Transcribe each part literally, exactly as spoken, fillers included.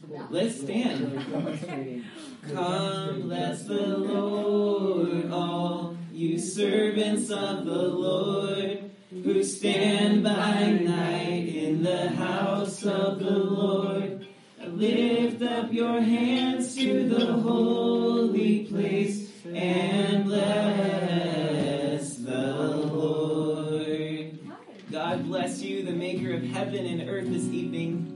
Let's stand. Come, bless the Lord, all you servants of the Lord, who stand by night in the house of the Lord. Lift up your hands to the holy place and bless the Lord. God bless you, the maker of heaven and earth, this evening.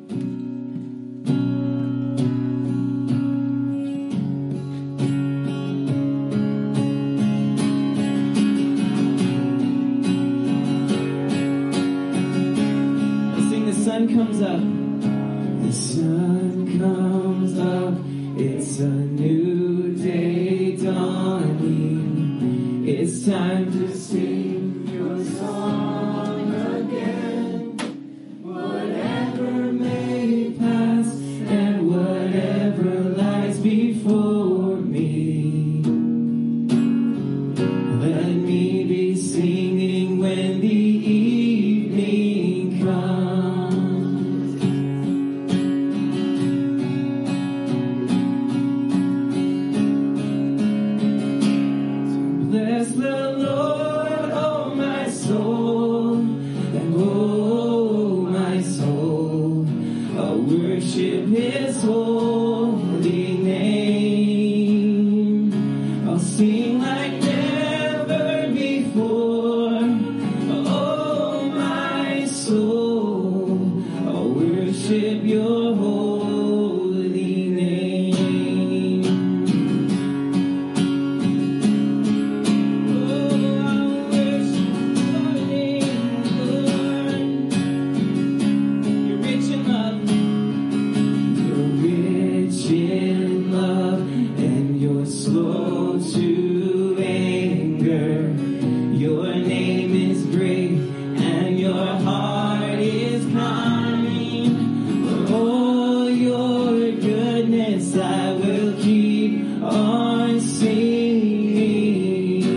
Sun comes up. The sun comes up. It's a new day dawning. It's time to sing your song again. Whatever may pass and whatever lies before me, let me be singing when the evening comes. His holy name. I'll sing like never before. Oh, my soul, I'll worship your holy name. Oh, I'll worship your name, Lord. You're rich in love. In love, and you're slow to anger. Your name is great, and your heart is kind. For all your goodness, I will keep on singing.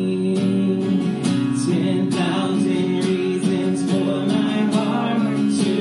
Ten thousand reasons for my heart to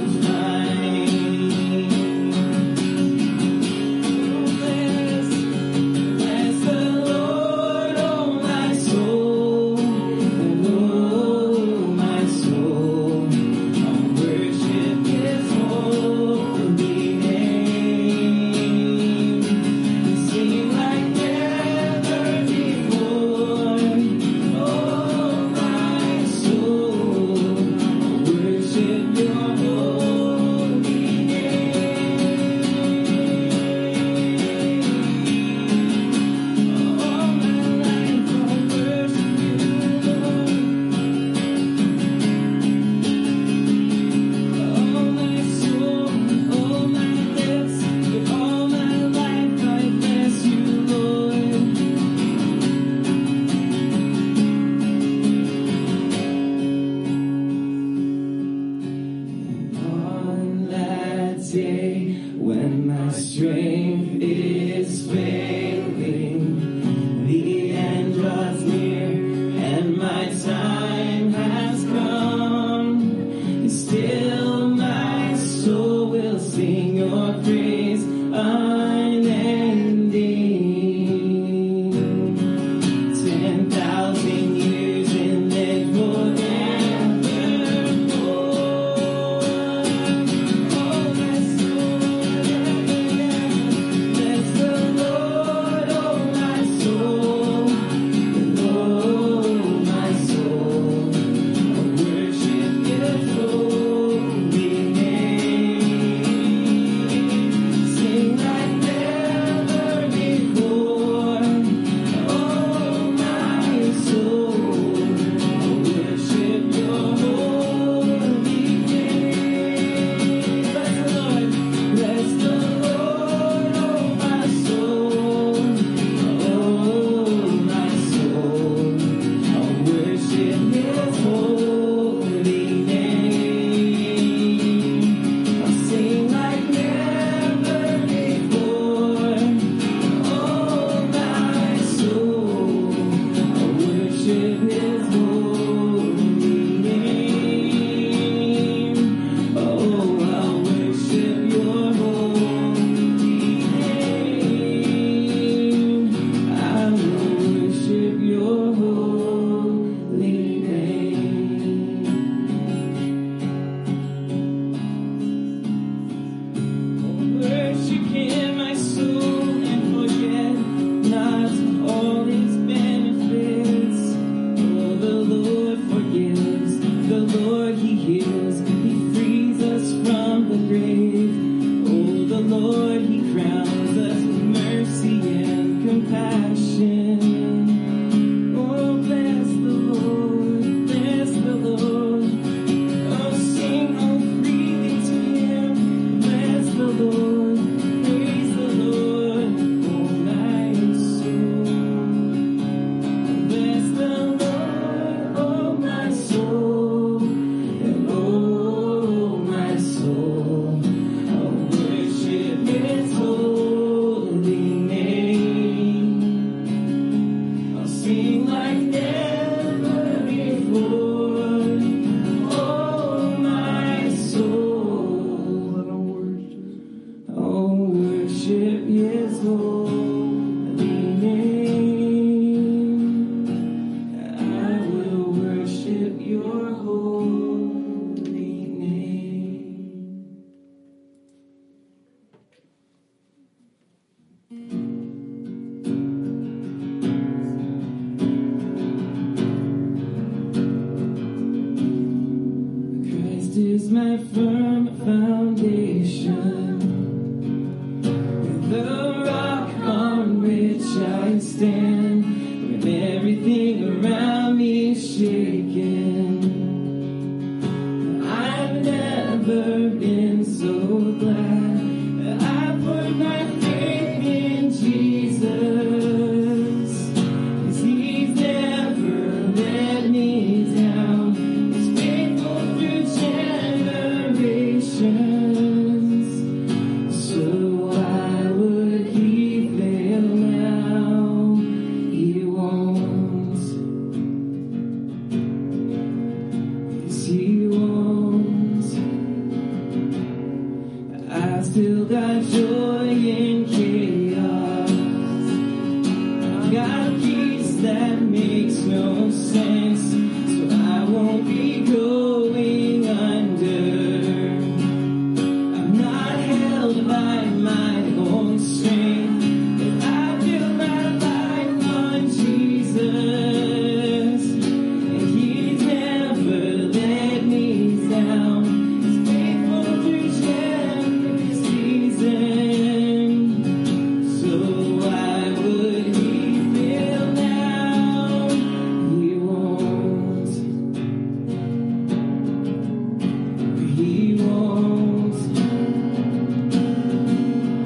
when my strength is failing, the end draws near, and my time has come. Still my soul will sing your praise unending. Ten thousand years and then forevermore. Oh, my soul, bless the Lord. stand when everything around me is shaking. I've never been so glad that I put my faith in Jesus. 'Cause he's never let me down. He's faithful through generations. So why would he fail now? He won't. Yes, he won't. I still got joy in chaos. I've got peace that makes no sense. So I won't be going under. I'm not held by my own strength, but I build my life on Jesus. And he's never let me down. He's faithful through every season. So why would he fail now? He won't. He won't.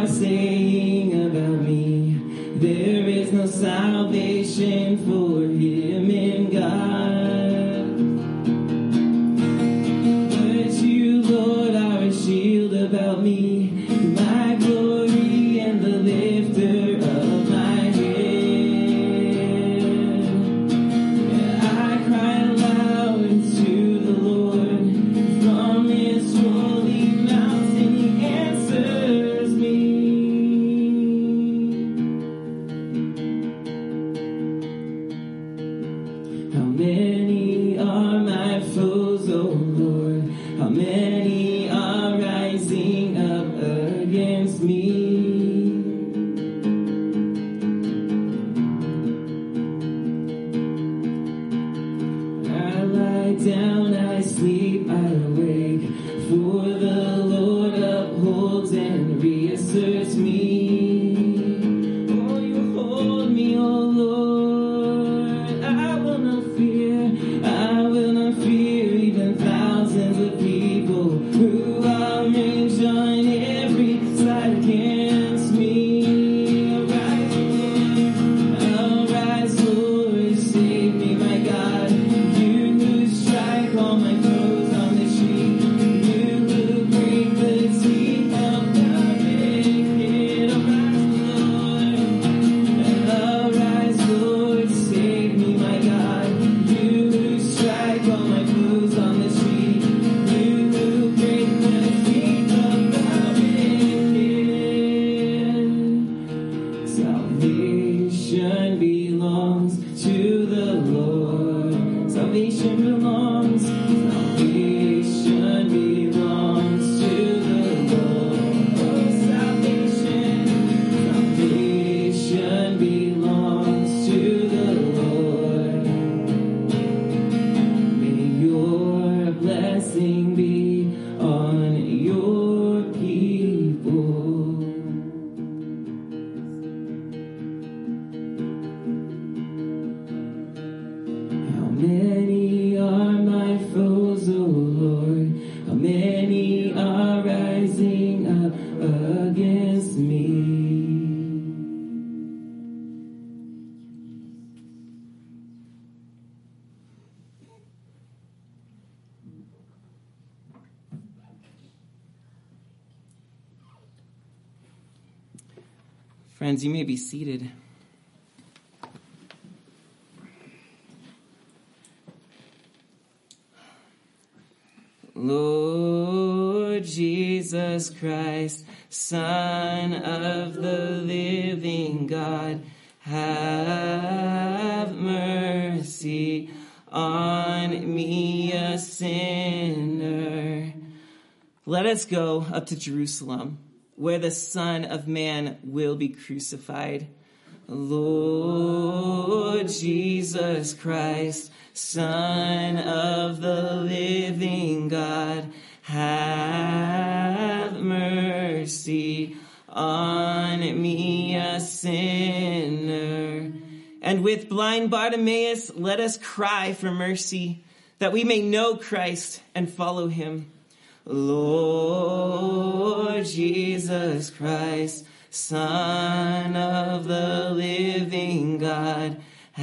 are saying about me. There is no salvation for him in God. But you, Lord, are a shield about me, my glory and the lifter of my head. I cry aloud to the Lord from his holy mountain. He answers me. How many are my foes, O Lord? How many are rising up against me? I lie down, I sleep, I awake, for the Lord upholds and reasserts me. Oh, you hold me, oh Lord, I will not fear, I will not fear even thousands of people who are ranged on every side against me. Arise, Lord, arise, Lord, save me, my God. You who strike all my foes on the cheek, you who break the teeth of the wicked. Arise, Lord, arise, Lord, save me, my God. You who strike all my foes on the cheek, you who break the teeth of the wicked. Salvation belongs to the Lord. Salvation belongs, salvation belongs to the Lord. Oh, salvation, salvation belongs to the Lord. May your blessing be on your people. How many are my foes, O Lord? How many are rising up against me? Friends, you may be seated. Lord Jesus Christ, Son of the living God, have mercy on me, a sinner. Let us go up to Jerusalem, where the Son of Man will be crucified. Lord Jesus Christ, Son of the living God, have mercy on me, a sinner. And with blind Bartimaeus, let us cry for mercy, that we may know Christ and follow him. Lord Jesus Christ, Son of the living God,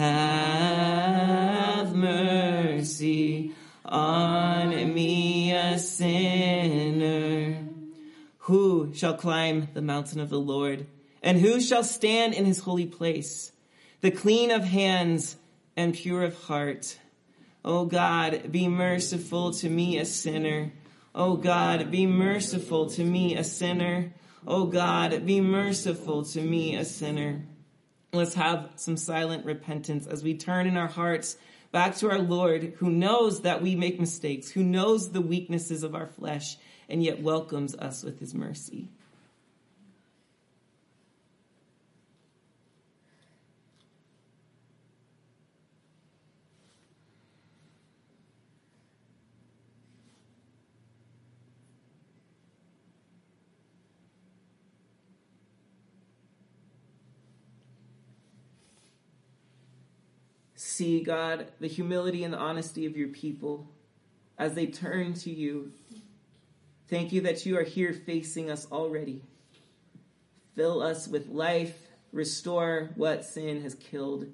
have mercy on me, a sinner. Who shall climb the mountain of the Lord? And who shall stand in his holy place? The clean of hands and pure of heart. O God, be merciful to me, a sinner. O God, be merciful to me, a sinner. O God, be merciful to me, a sinner. Let's have some silent repentance as we turn in our hearts back to our Lord, who knows that we make mistakes, who knows the weaknesses of our flesh, and yet welcomes us with his mercy. See, God, the humility and the honesty of your people as they turn to you. Thank you that you are here facing us already. Fill us with life. Restore what sin has killed.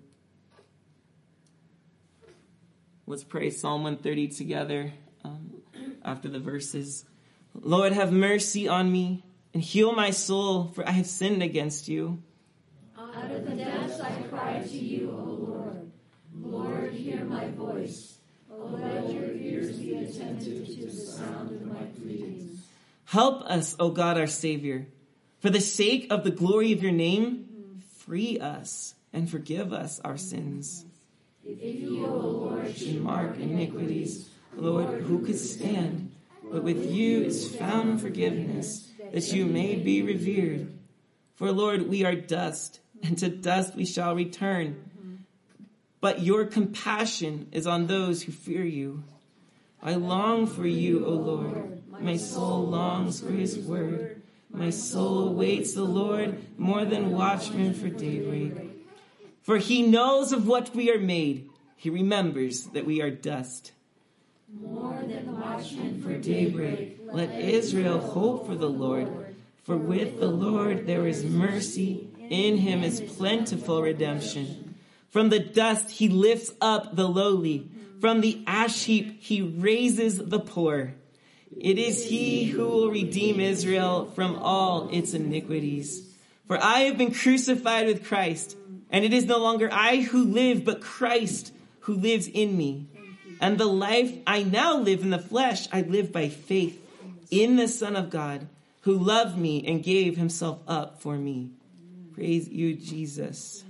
Let's pray Psalm one thirty together um, after the verses. Lord, have mercy on me and heal my soul, for I have sinned against you. Out of the depths I cry to you, O Lord. Lord, hear my voice. O let your ears be attentive to the sound of my pleadings. Help us, O God, our Savior. For the sake of the glory of your name, free us and forgive us our sins. If you, O Lord, should mark iniquities, Lord, who could stand? But with you is found forgiveness, that you may be revered. For, Lord, we are dust, and to dust we shall return. But your compassion is on those who fear you. I long for you, O Lord. My soul longs for his word. My soul awaits the Lord more than watchmen for daybreak. For he knows of what we are made. He remembers that we are dust. More than watchmen For daybreak, let Israel hope for the Lord. For with the Lord there is mercy. In him is plentiful redemption. From the dust he lifts up the lowly. From the ash heap he raises the poor. It is he who will redeem Israel from all its iniquities. For I have been crucified with Christ, and it is no longer I who live, but Christ who lives in me. And the life I now live in the flesh, I live by faith in the Son of God, who loved me and gave himself up for me. Praise you, Jesus.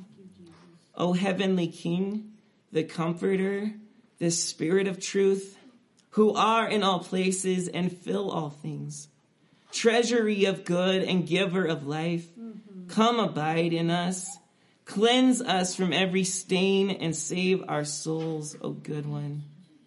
O heavenly King, the Comforter, the Spirit of truth, who are in all places and fill all things, treasury of good and giver of life, come abide in us, cleanse us from every stain and save our souls, O good one.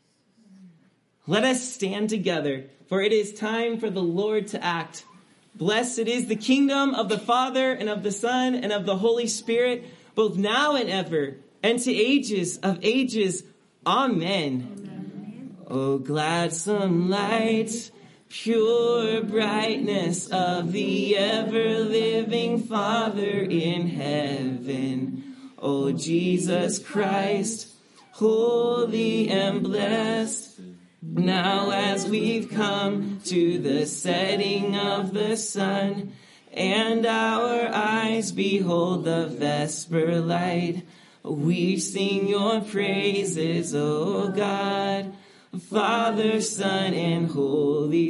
Let us stand together, for it is time for the Lord to act. Blessed is the kingdom of the Father and of the Son and of the Holy Spirit, both now and ever, and to ages of ages. Amen. O gladsome light, pure brightness of the ever-living Father in heaven. O Jesus Christ, holy and blessed, now as we've come to the setting of the sun, and our eyes behold the vesper light, we sing your praises, O God. Father, Son, and Holy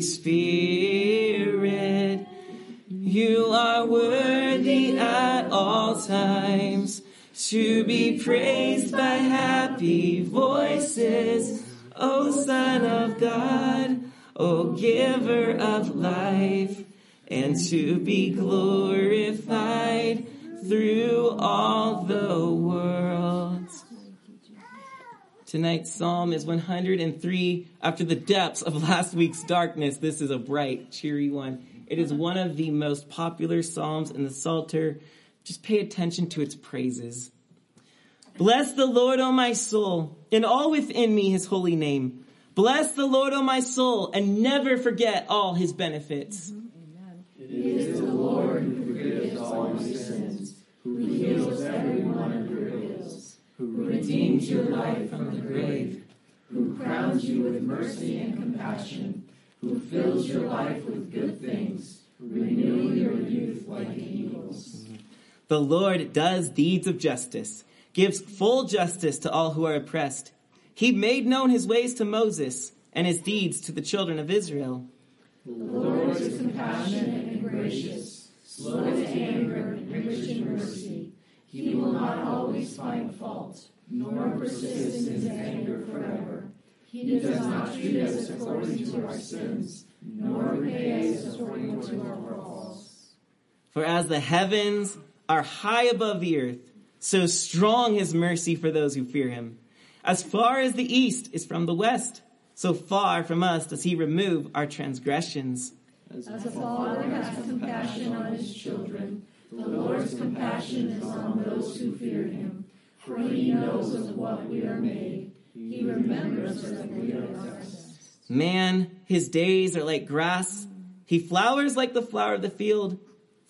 Spirit, you are worthy at all times to be praised by happy voices, O Son of God, O Giver of life, and to be glorified through all the world. Tonight's psalm is one hundred three. After the depths of last week's darkness, this is a bright, cheery one. It is one of the most popular psalms in the Psalter. Just pay attention to its praises. Bless the Lord, O my soul, and all within me his holy name. Bless the Lord, O my soul, and never forget all his benefits. Amen. It is the Lord who forgives all your sins, who heals everyone under ills, who redeems your life from the grave, who crowns you with mercy and compassion, who fills your life with good things, renewing your youth like eagles. The Lord does deeds of justice, gives full justice to all who are oppressed. He made known his ways to Moses and his deeds to the children of Israel. The Lord is compassionate and gracious, slow to anger and rich in mercy. He will not always find fault, nor persist in his anger forever. He does not treat us according to our sins, nor repay us according to our faults. For as the heavens are high above the earth, so strong his mercy for those who fear him. As far as the east is from the west, so far from us does he remove our transgressions. As a father has compassion on his children, the Lord's compassion is on those who fear him. For he knows of what we are made. He remembers that we are dust. Man, his days are like grass. He flowers like the flower of the field.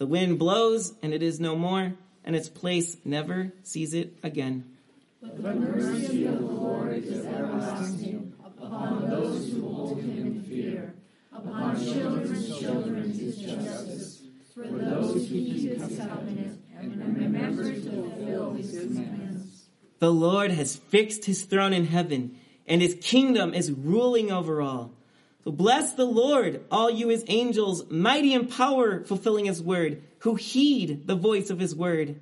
The wind blows, and it is no more, and its place never sees it again. But the mercy of the Lord is everlasting upon those who hold him in fear, upon children's children his justice, for those who keep his covenant and remember to fulfill his commands. The Lord has fixed his throne in heaven, and his kingdom is ruling over all. So bless the Lord, all you his angels, mighty in power, fulfilling his word, who heed the voice of his word.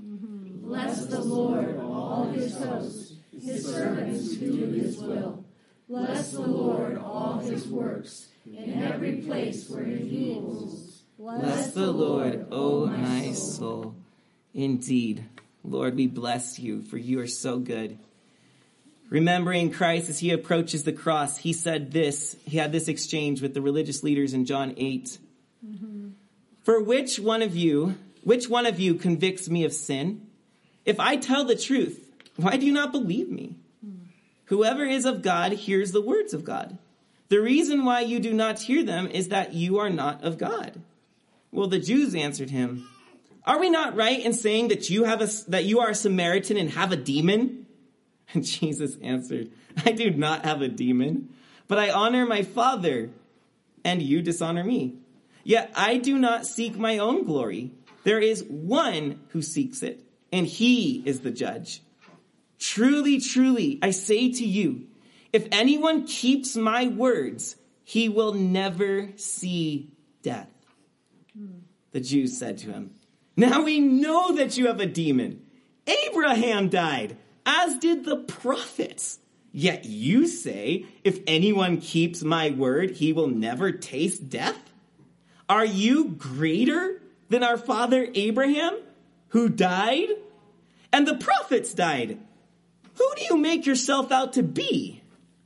Bless the Lord, all his hosts, his servants who do his will. Bless the Lord, all his works, in every place where he rules. Bless the Lord, O my soul. Indeed, Lord, we bless you, for you are so good. Remembering Christ as he approaches the cross, he said this, he had this exchange with the religious leaders in John eight. Mm-hmm. For which one of you, which one of you convicts me of sin? If I tell the truth, why do you not believe me? Mm. Whoever is of God hears the words of God. The reason why you do not hear them is that you are not of God. Well, the Jews answered him, are we not right in saying that you have a, that you are a Samaritan and have a demon? And Jesus answered, I do not have a demon, but I honor my Father, and you dishonor me. Yet I do not seek my own glory. There is one who seeks it, and he is the judge. Truly, truly, I say to you, if anyone keeps my words, he will never see death. Hmm. The Jews said to him, now we know that you have a demon. Abraham died, as did the prophets. Yet you say, if anyone keeps my word, he will never taste death? Are you greater than our father Abraham, who died? And the prophets died. Who do you make yourself out to be?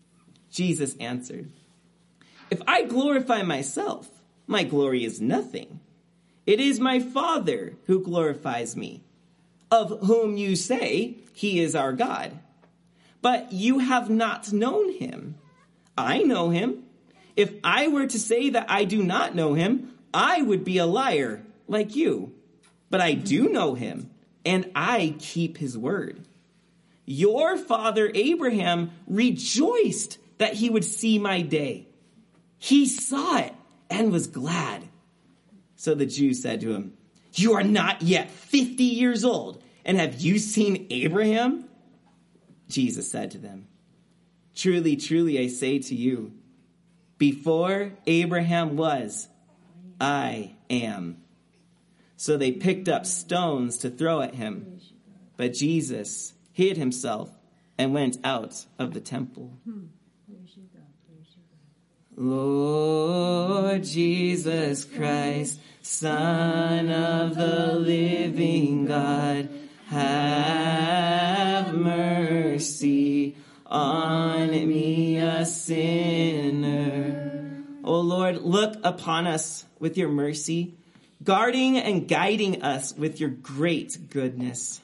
Jesus answered, if I glorify myself, my glory is nothing. It is my Father who glorifies me, of whom you say he is our God. But you have not known him. I know him. If I were to say that I do not know him, I would be a liar like you. But I do know him, and I keep his word. Your father Abraham rejoiced that he would see my day. He saw it and was glad. So the Jews said to him, you are not yet fifty years old, and have you seen Abraham? Jesus said to them, truly, truly, I say to you, before Abraham was, I am. So they picked up stones to throw at him, but Jesus hid himself and went out of the temple. Lord Jesus Christ, Son of the living God, have mercy on me, a sinner. O Lord, look upon us with your mercy, guarding and guiding us with your great goodness.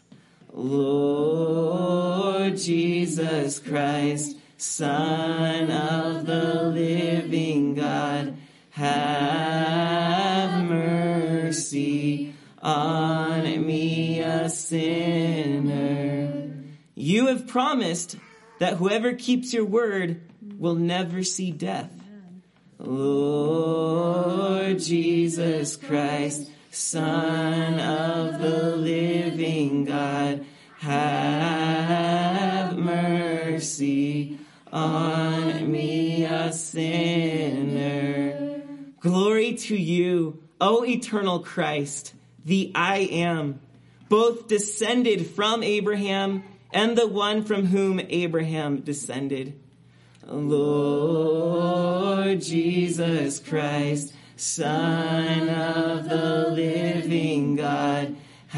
Lord Jesus Christ, Son of the living God, have mercy on me, a sinner. You have promised that whoever keeps your word will never see death. Lord Jesus Christ, Son of the living God, have mercy on me, a sinner. Glory to you, O eternal Christ, the I am, both descended from Abraham and the one from whom Abraham descended. Lord Jesus Christ, Son of the living God,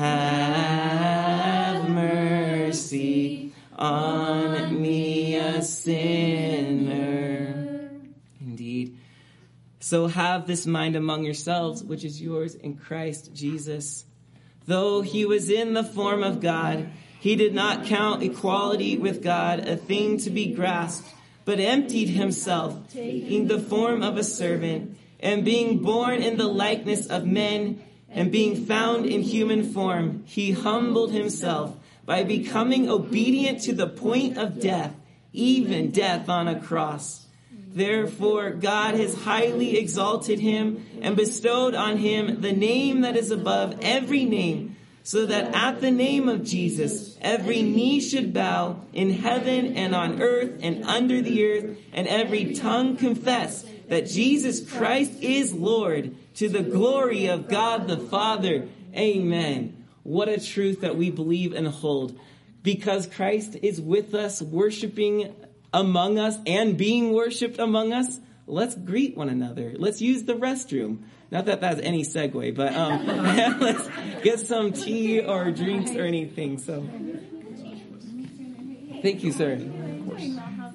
have mercy on me, a sinner. Indeed. So have this mind among yourselves, which is yours in Christ Jesus. Though he was in the form of God, he did not count equality with God a thing to be grasped, but emptied himself, taking the form of a servant, and being born in the likeness of men, and being found in human form, he humbled himself by becoming obedient to the point of death, even death on a cross. Therefore, God has highly exalted him and bestowed on him the name that is above every name, so that at the name of Jesus, every knee should bow in heaven and on earth and under the earth, and every tongue confess that Jesus Christ is Lord, to the glory of God the Father. Amen. What a truth that we believe and hold. Because Christ is with us, worshiping among us and being worshipped among us, let's greet one another. Let's use the restroom. Not that that's any segue, but um, let's get some tea or drinks or anything. So, thank you, sir. Of course.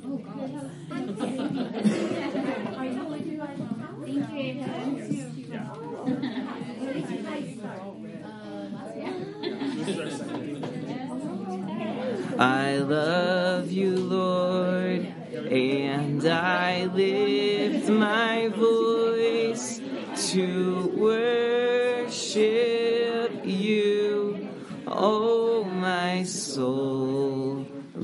I love you, Lord, and I lift my voice to worship you. Oh, my soul,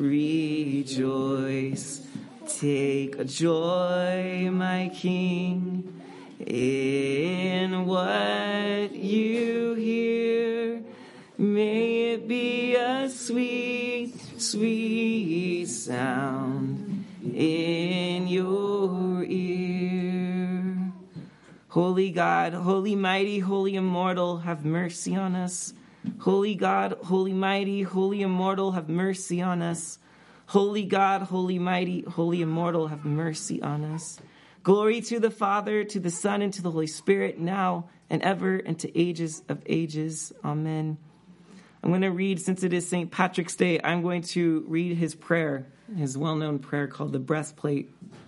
rejoice. Take joy, my King, in what you hear. May it be a sweet, sweet sound in your ear. Holy God, holy mighty, holy immortal, have mercy on us. Holy God, holy mighty, holy immortal, have mercy on us. Holy God, holy mighty, holy immortal, have mercy on us. Glory to the Father, to the Son, and to the Holy Spirit, now and ever, and to ages of ages. Amen. I'm going to read, since it is Saint Patrick's Day, I'm going to read his prayer, his well-known prayer called the breastplate.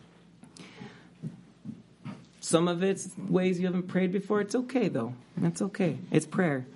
Some of it's ways you haven't prayed before. It's okay, though. It's okay. It's prayer.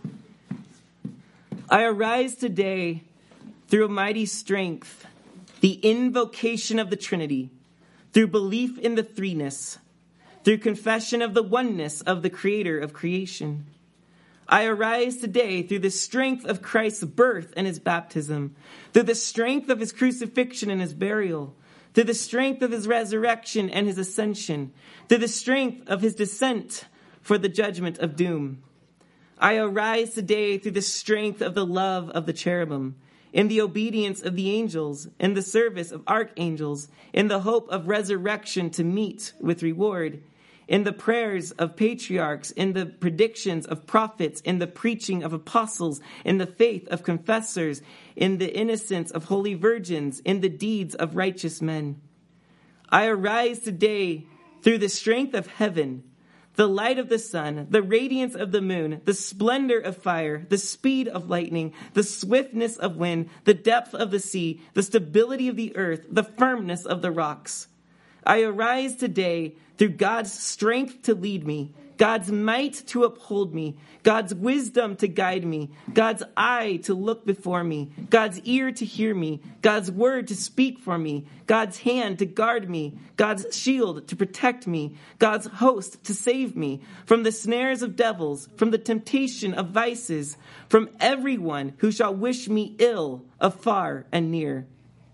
I arise today through a mighty strength, the invocation of the Trinity, through belief in the threeness, through confession of the oneness of the Creator of creation. I arise today through the strength of Christ's birth and his baptism, through the strength of his crucifixion and his burial, through the strength of his resurrection and his ascension, through the strength of his descent for the judgment of doom. I arise today through the strength of the love of the cherubim, in the obedience of the angels, in the service of archangels, in the hope of resurrection to meet with reward, in the prayers of patriarchs, in the predictions of prophets, in the preaching of apostles, in the faith of confessors, in the innocence of holy virgins, in the deeds of righteous men. I arise today through the strength of heaven, the light of the sun, the radiance of the moon, the splendor of fire, the speed of lightning, the swiftness of wind, the depth of the sea, the stability of the earth, the firmness of the rocks. I arise today through God's strength to lead me, God's might to uphold me, God's wisdom to guide me, God's eye to look before me, God's ear to hear me, God's word to speak for me, God's hand to guard me, God's shield to protect me, God's host to save me from the snares of devils, from the temptation of vices, from everyone who shall wish me ill afar and near.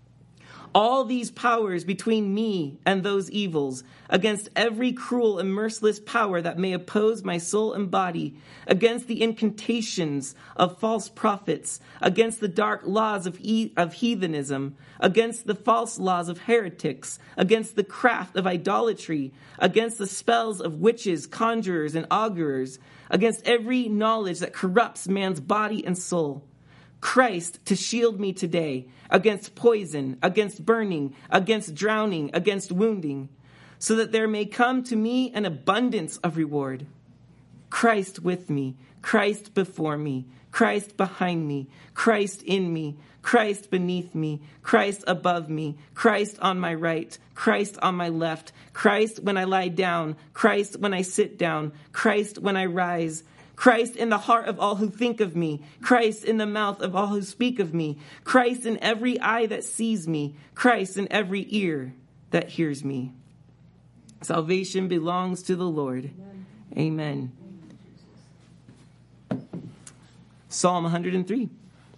All these powers between me and those evils, against every cruel and merciless power that may oppose my soul and body, against the incantations of false prophets, against the dark laws of, e- of heathenism, against the false laws of heretics, against the craft of idolatry, against the spells of witches, conjurers, and augurers, against every knowledge that corrupts man's body and soul. Christ to shield me today against poison, against burning, against drowning, against wounding, so that there may come to me an abundance of reward. Christ with me, Christ before me, Christ behind me, Christ in me, Christ beneath me, Christ above me, Christ on my right, Christ on my left, Christ when I lie down, Christ when I sit down, Christ when I rise, Christ in the heart of all who think of me, Christ in the mouth of all who speak of me, Christ in every eye that sees me, Christ in every ear that hears me. Salvation belongs to the Lord. Amen. Psalm one hundred three.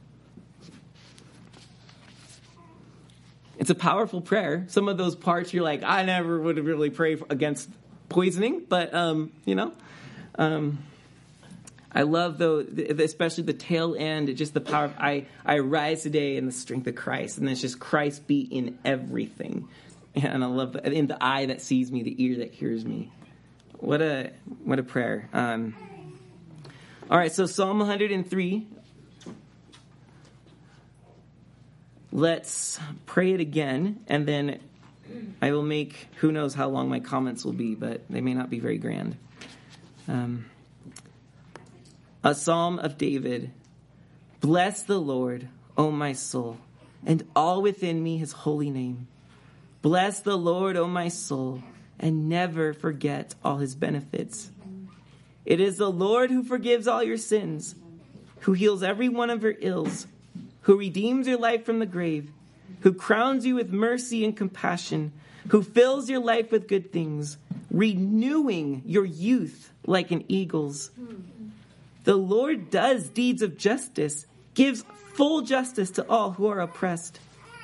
It's a powerful prayer. Some of those parts you're like, I never would really pray for, against poisoning, but, um, you know, um, I love, though, especially the tail end, just the power of, I, I rise today in the strength of Christ, and it's just Christ be in everything. And I love that, in the eye that sees me, the ear that hears me. What a, what a prayer. Um, all right, so Psalm one hundred three. Let's pray it again, and then I will make, who knows how long my comments will be, but they may not be very grand. Um, a Psalm of David. Bless the Lord, O my soul, and all within me his holy name. Bless the Lord, O my soul, and never forget all his benefits. It is the Lord who forgives all your sins, who heals every one of your ills, who redeems your life from the grave, who crowns you with mercy and compassion, who fills your life with good things, renewing your youth like an eagle's. The Lord does deeds of justice, gives full justice to all who are oppressed.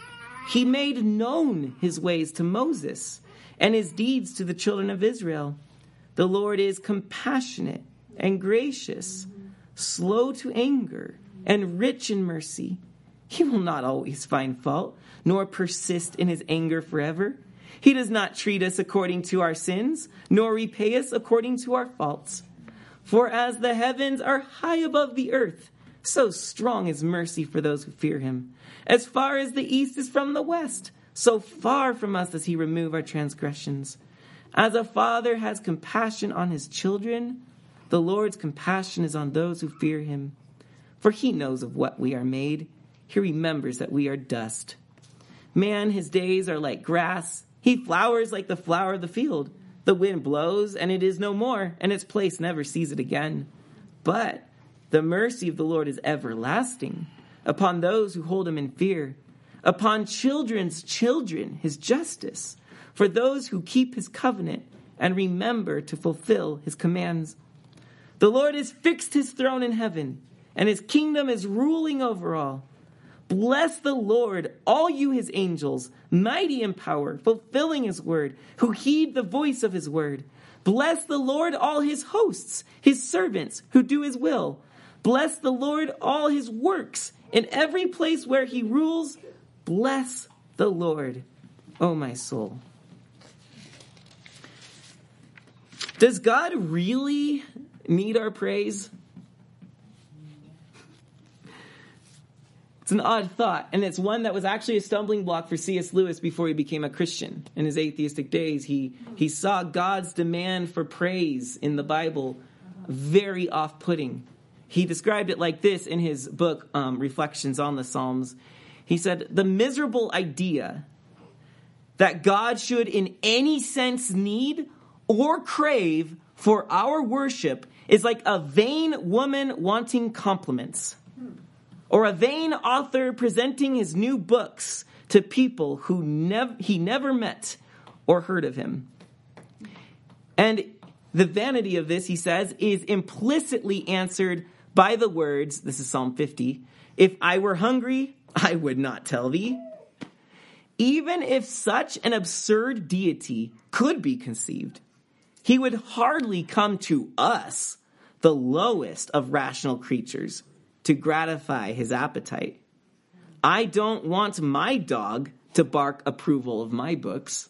He made known his ways to Moses and his deeds to the children of Israel. The Lord is compassionate and gracious, slow to anger, and rich in mercy. He will not always find fault, nor persist in his anger forever. He does not treat us according to our sins, nor repay us according to our faults. For as the heavens are high above the earth, so strong is mercy for those who fear him. As far as the east is from the west, so far from us does he remove our transgressions. As a father has compassion on his children, the Lord's compassion is on those who fear him. For he knows of what we are made. He remembers that we are dust. Man, his days are like grass. He flowers like the flower of the field. The wind blows, and it is no more, and its place never sees it again. But the mercy of the Lord is everlasting upon those who hold him in fear, upon children's children his justice, for those who keep his covenant and remember to fulfill his commands. The Lord has fixed his throne in heaven, and his kingdom is ruling over all. Bless the Lord, all you his angels, mighty in power, fulfilling his word, who heed the voice of his word. Bless the Lord, all his hosts, his servants who do his will. Bless the Lord, all his works, in every place where he rules. Bless the Lord, O my soul. Does God really need our praise? It's an odd thought, and it's one that was actually a stumbling block for C S Lewis before he became a Christian. In his atheistic days, he, he saw God's demand for praise in the Bible very off-putting. He described it like this in his book, um, Reflections on the Psalms. He said, the miserable idea that God should in any sense need or crave for our worship is like a vain woman wanting compliments, or a vain author presenting his new books to people who nev- he never met or heard of him. And the vanity of this, he says, is implicitly answered by the words, this is Psalm fifty, if I were hungry, I would not tell thee. Even if such an absurd deity could be conceived, he would hardly come to us, the lowest of rational creatures, to gratify his appetite. I don't want my dog to bark approval of my books.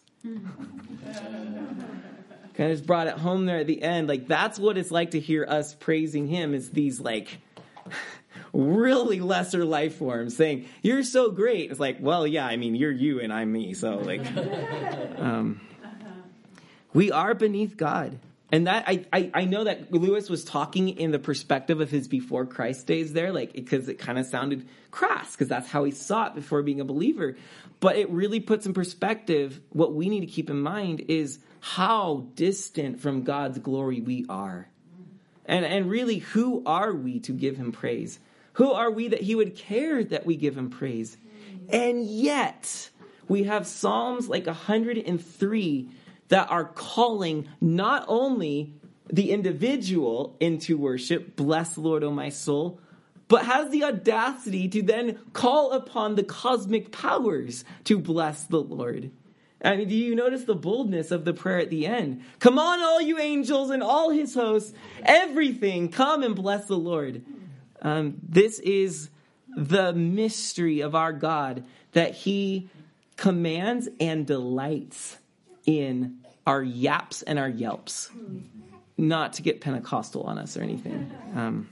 Kind of just brought it home there at the end. Like, that's what it's like to hear us praising him, is these, like, really lesser life forms saying, you're so great. It's like, well, yeah, I mean, you're you and I'm me. So, like, um, we are beneath God. And that I, I I know that Lewis was talking in the perspective of his before Christ days there, like, because it kind of sounded crass, because that's how he saw it before being a believer. But it really puts in perspective what we need to keep in mind is how distant from God's glory we are. And and really, who are we to give him praise? Who are we that he would care that we give him praise? And yet, we have Psalms like one hundred three that are calling not only the individual into worship, bless the Lord, O my soul, but has the audacity to then call upon the cosmic powers to bless the Lord. I mean, do you notice the boldness of the prayer at the end? Come on, all you angels and all his hosts, everything, come and bless the Lord. Um, this is the mystery of our God, that he commands and delights in our yaps and our yelps. Not to get Pentecostal on us or anything. Um,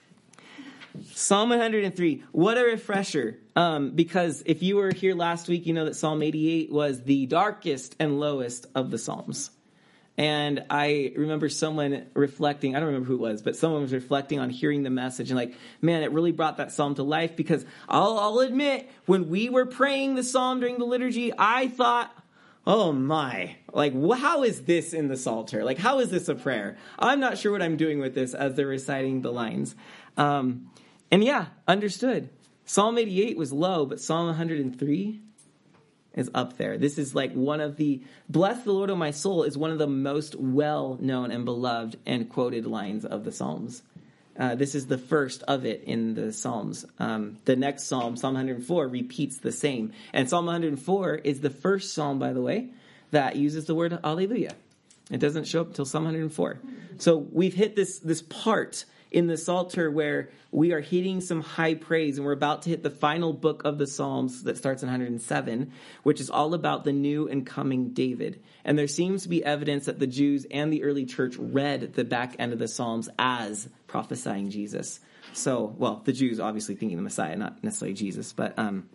Psalm one hundred three, what a refresher. Um, because if you were here last week, you know that Psalm eighty-eight was the darkest and lowest of the Psalms. And I remember someone reflecting, I don't remember who it was, but someone was reflecting on hearing the message and like, man, it really brought that psalm to life, because I'll, I'll admit, when we were praying the psalm during the liturgy, I thought, oh my, like, how is this in the Psalter? Like, how is this a prayer? I'm not sure what I'm doing with this as they're reciting the lines. Um, and yeah, understood. Psalm eighty-eight was low, but Psalm one hundred three is up there. This is like one of the, bless the Lord, O my soul, is one of the most well-known and beloved and quoted lines of the Psalms. Uh, this is the first of it in the Psalms. Um, the next Psalm, Psalm one hundred four, repeats the same. And Psalm one hundred four is the first Psalm, by the way, that uses the word Alleluia. It doesn't show up until Psalm one hundred four. So we've hit this, this part in the Psalter where we are hitting some high praise, and we're about to hit the final book of the Psalms that starts in one hundred seven, which is all about the new and coming David. And there seems to be evidence that the Jews and the early church read the back end of the Psalms as prophesying Jesus. So, well, the Jews obviously thinking the Messiah, not necessarily Jesus. But, um,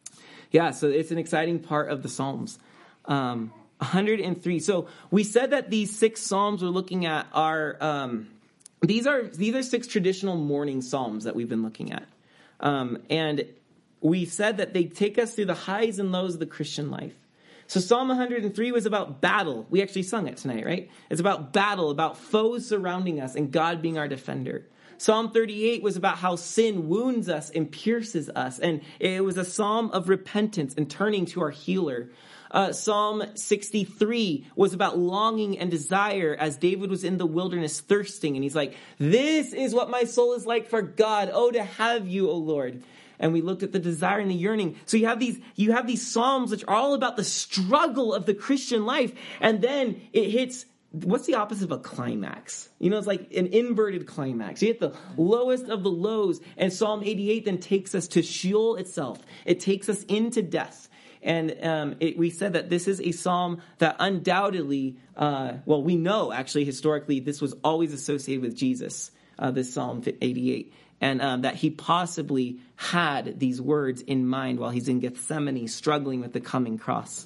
yeah, so it's an exciting part of the Psalms. Um, one hundred three. So we said that these six Psalms we're looking at are... Um, These are these are six traditional morning psalms that we've been looking at. Um, and we said that they take us through the highs and lows of the Christian life. So Psalm one hundred three was about battle. We actually sung it tonight, right? It's about battle, about foes surrounding us and God being our defender. Psalm thirty-eight was about how sin wounds us and pierces us. And it was a psalm of repentance and turning to our healer. Uh, Psalm sixty-three was about longing and desire as David was in the wilderness thirsting. And he's like, this is what my soul is like for God. Oh, to have you, O Lord. And we looked at the desire and the yearning. So you have these, you have these Psalms which are all about the struggle of the Christian life. And then it hits, what's the opposite of a climax? You know, it's like an inverted climax. You hit the lowest of the lows. And Psalm eighty-eight then takes us to Sheol itself. It takes us into death. And um, it, we said that this is a psalm that undoubtedly, uh, well, we know actually historically this was always associated with Jesus, uh, this Psalm eighty-eight, and um, that he possibly had these words in mind while he's in Gethsemane struggling with the coming cross.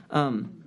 Um,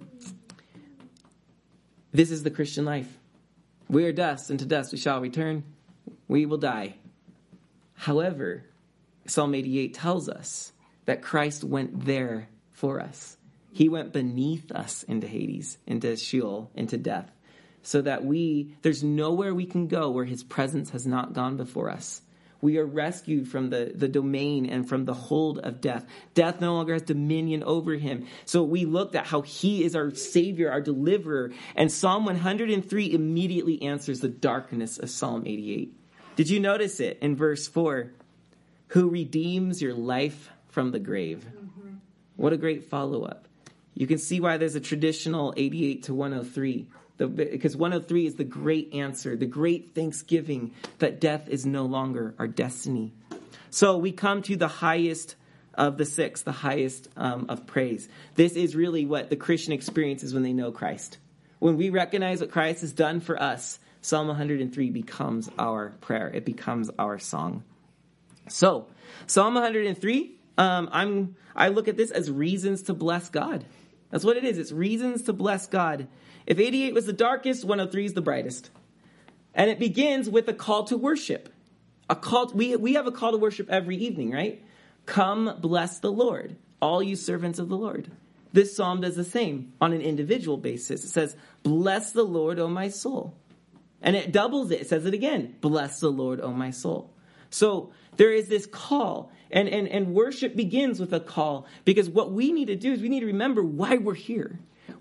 this is the Christian life. We are dust, and to dust we shall return. We will die. However, Psalm eighty-eight tells us that Christ went there for us. He went beneath us into Hades, into Sheol, into death, so that we, there's nowhere we can go where his presence has not gone before us. We are rescued from the, the domain and from the hold of death. Death no longer has dominion over him. So we looked at how he is our Savior, our deliverer, and Psalm one hundred three immediately answers the darkness of Psalm eighty-eight. Did you notice it in verse four? Who redeems your life from the grave. What a great follow-up. You can see why there's a traditional eighty-eight to one oh three. The, because one oh three is the great answer, the great thanksgiving that death is no longer our destiny. So we come to the highest of the six, the highest um, of praise. This is really what the Christian experiences when they know Christ. When we recognize what Christ has done for us, Psalm one hundred three becomes our prayer. It becomes our song. So, Psalm one hundred three, um, I'm, I look at this as reasons to bless God. That's what it is. It's reasons to bless God. If eighty-eight was the darkest, one oh three is the brightest. And it begins with a call to worship. A call. To, we, we have a call to worship every evening, right? Come bless the Lord, all you servants of the Lord. This psalm does the same on an individual basis. It says, bless the Lord, O my soul. And it doubles it. It says it again. Bless the Lord, O my soul. So there is this call. And, and, and worship begins with a call. Because what we need to do is we need to remember why we're here.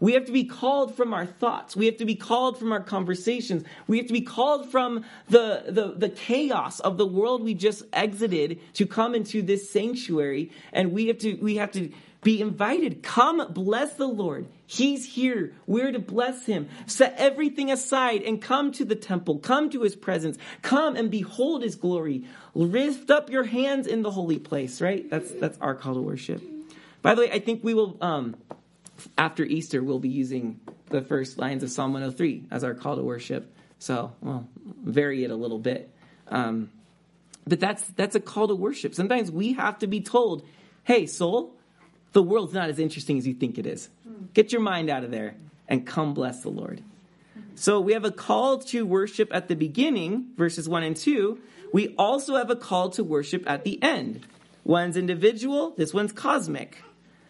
We have to be called from our thoughts. We have to be called from our conversations. We have to be called from the, the, the chaos of the world we just exited to come into this sanctuary. And we have to, we have to be invited. Come, bless the Lord. He's here. We're to bless him. Set everything aside and come to the temple. Come to his presence. Come and behold his glory. Lift up your hands in the holy place, right? That's, that's our call to worship. By the way, I think we will, um, after Easter, we'll be using the first lines of Psalm one oh three as our call to worship. So, well, vary it a little bit. Um, but that's, that's a call to worship. Sometimes we have to be told, hey, soul, the world's not as interesting as you think it is. Get your mind out of there and come bless the Lord. So we have a call to worship at the beginning, verses one and two. We also have a call to worship at the end. One's individual, this one's cosmic.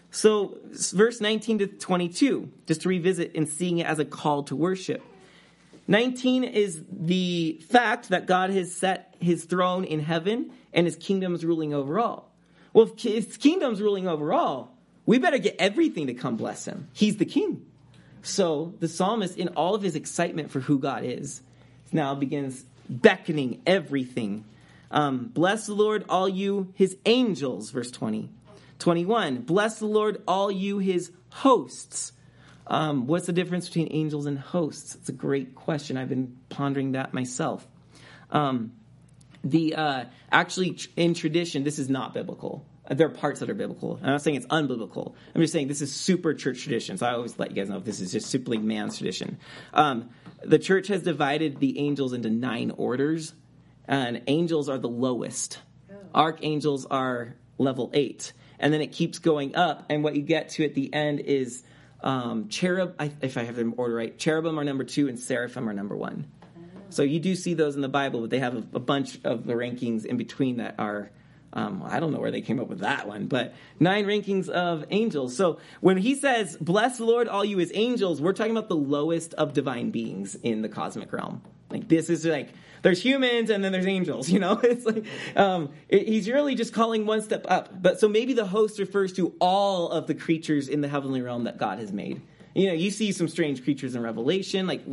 So verse nineteen to twenty-two, just to revisit and seeing it as a call to worship. nineteen is the fact that God has set his throne in heaven and his kingdom's ruling over all. Well, if his kingdom's ruling over all, we better get everything to come bless him. He's the king. So the psalmist, in all of his excitement for who God is, now begins beckoning everything. Um, bless the Lord, all you, his angels, verse twenty. twenty-one, bless the Lord, all you, his hosts. Um, what's the difference between angels and hosts? It's a great question. I've been pondering that myself. Um, the uh, actually, in tradition, this is not biblical. There are parts that are biblical. I'm not saying it's unbiblical. I'm just saying this is super church tradition. So I always let you guys know if this is just simply man's tradition. Um, the church has divided the angels into nine orders. And angels are the lowest. Oh. Archangels are level eight. And then it keeps going up. And what you get to at the end is um, cherub, I, if I have them order right, cherubim are number two and seraphim are number one. Oh. So you do see those in the Bible, but they have a, a bunch of the rankings in between that are... Um, I don't know where they came up with that one, but nine rankings of angels. So when he says, bless the Lord, all you his angels, we're talking about the lowest of divine beings in the cosmic realm. Like this is like, there's humans and then there's angels, you know, it's like, um, it, he's really just calling one step up. But so maybe the host refers to all of the creatures in the heavenly realm that God has made. You know, you see some strange creatures in Revelation, like,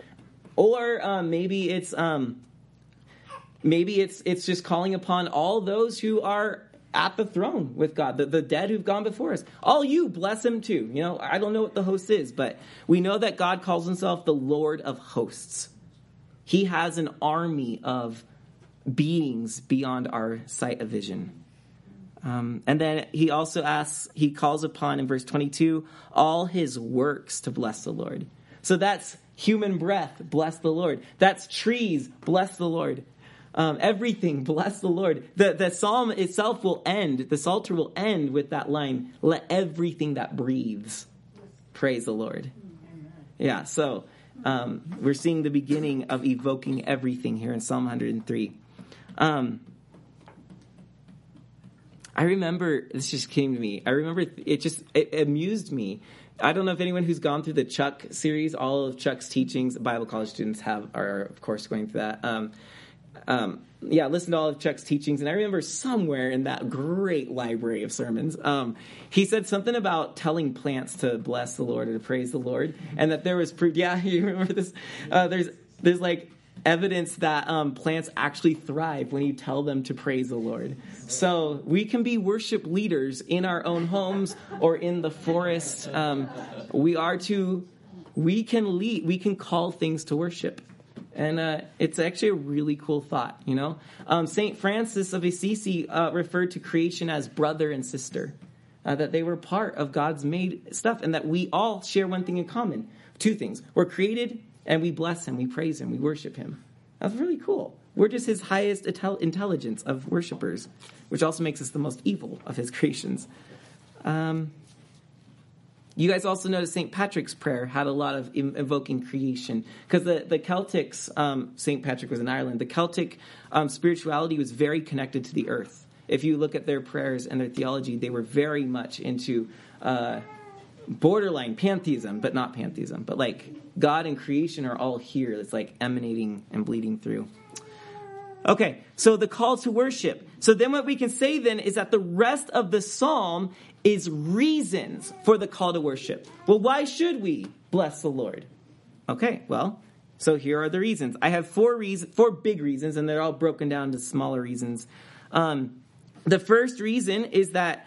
or um, maybe it's, um, Maybe it's it's just calling upon all those who are at the throne with God, the, the dead who've gone before us. All you, bless him too. You know, I don't know what the host is, but we know that God calls himself the Lord of hosts. He has an army of beings beyond our sight of vision. Um, and then he also asks, he calls upon in verse twenty-two, all his works to bless the Lord. So that's human breath, bless the Lord. That's trees, bless the Lord. Um, everything, bless the Lord. The, the psalm itself will end, the Psalter will end with that line, let everything that breathes praise the Lord. Yeah, so um, we're seeing the beginning of evoking everything here in Psalm one hundred three. Um, I remember, this just came to me, I remember it just, it amused me. I don't know if anyone who's gone through the Chuck series, all of Chuck's teachings, Bible college students have, are of course going through that. Um, Um, yeah, listen to all of Chuck's teachings. And I remember somewhere in that great library of sermons, um, he said something about telling plants to bless the Lord or to praise the Lord. And that there was proof. Yeah, you remember this? Uh, there's, there's like evidence that um, plants actually thrive when you tell them to praise the Lord. So we can be worship leaders in our own homes or in the forest. Um, we are to, we can lead, we can call things to worship. And uh, it's actually a really cool thought, you know. Um, Saint Francis of Assisi uh, referred to creation as brother and sister, uh, that they were part of God's made stuff, and that we all share one thing in common. Two things. We're created, and we bless him, we praise him, we worship him. That's really cool. We're just his highest intelligence of worshipers, which also makes us the most evil of his creations. Um... You guys also notice Saint Patrick's prayer had a lot of invoking creation. Because the, the Celtics, um, Saint Patrick was in Ireland, the Celtic um, spirituality was very connected to the earth. If you look at their prayers and their theology, they were very much into uh, borderline pantheism, but not pantheism. But like God and creation are all here. It's like emanating and bleeding through. Okay, so the call to worship. So then what we can say then is that the rest of the psalm is reasons for the call to worship. Well, why should we bless the Lord? Okay, well, so here are the reasons. I have four reasons, four big reasons, and they're all broken down to smaller reasons. Um, the first reason is that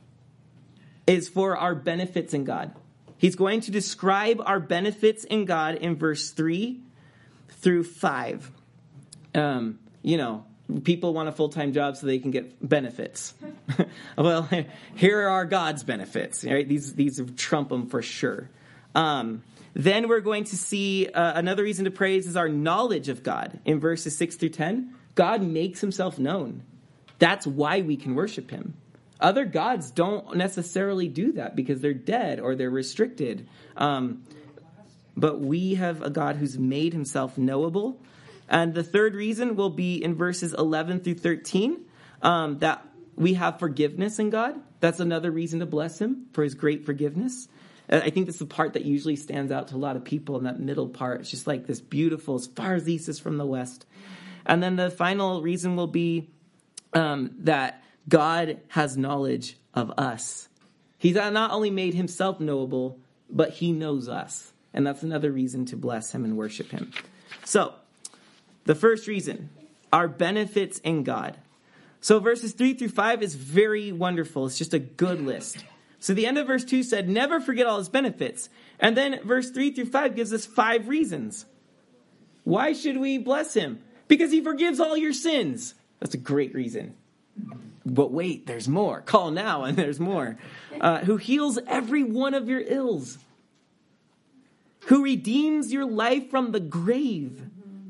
is for our benefits in God. He's going to describe our benefits in God in verse three through five. Um, you know, people want a full-time job so they can get benefits. Well, here are God's benefits. Right? These these trump them for sure. Um, then we're going to see uh, another reason to praise is our knowledge of God. In verses six through ten, God makes himself known. That's why we can worship him. Other gods don't necessarily do that because they're dead or they're restricted. Um, but we have a God who's made himself knowable. And the third reason will be in verses eleven through thirteen, um, that we have forgiveness in God. That's another reason to bless him for his great forgiveness. Uh, I think that's the part that usually stands out to a lot of people in that middle part. It's just like this beautiful, as far as the east is from the west. And then the final reason will be um, that God has knowledge of us. He's not only made himself knowable, but he knows us. And that's another reason to bless him and worship him. So, the first reason, our benefits in God. So verses three through five is very wonderful. It's just a good list. So the end of verse two said, never forget all his benefits. And then verse three through five gives us five reasons. Why should we bless him? Because he forgives all your sins. That's a great reason. But wait, there's more. Call now and there's more. Uh, who heals every one of your ills. Who redeems your life from the grave.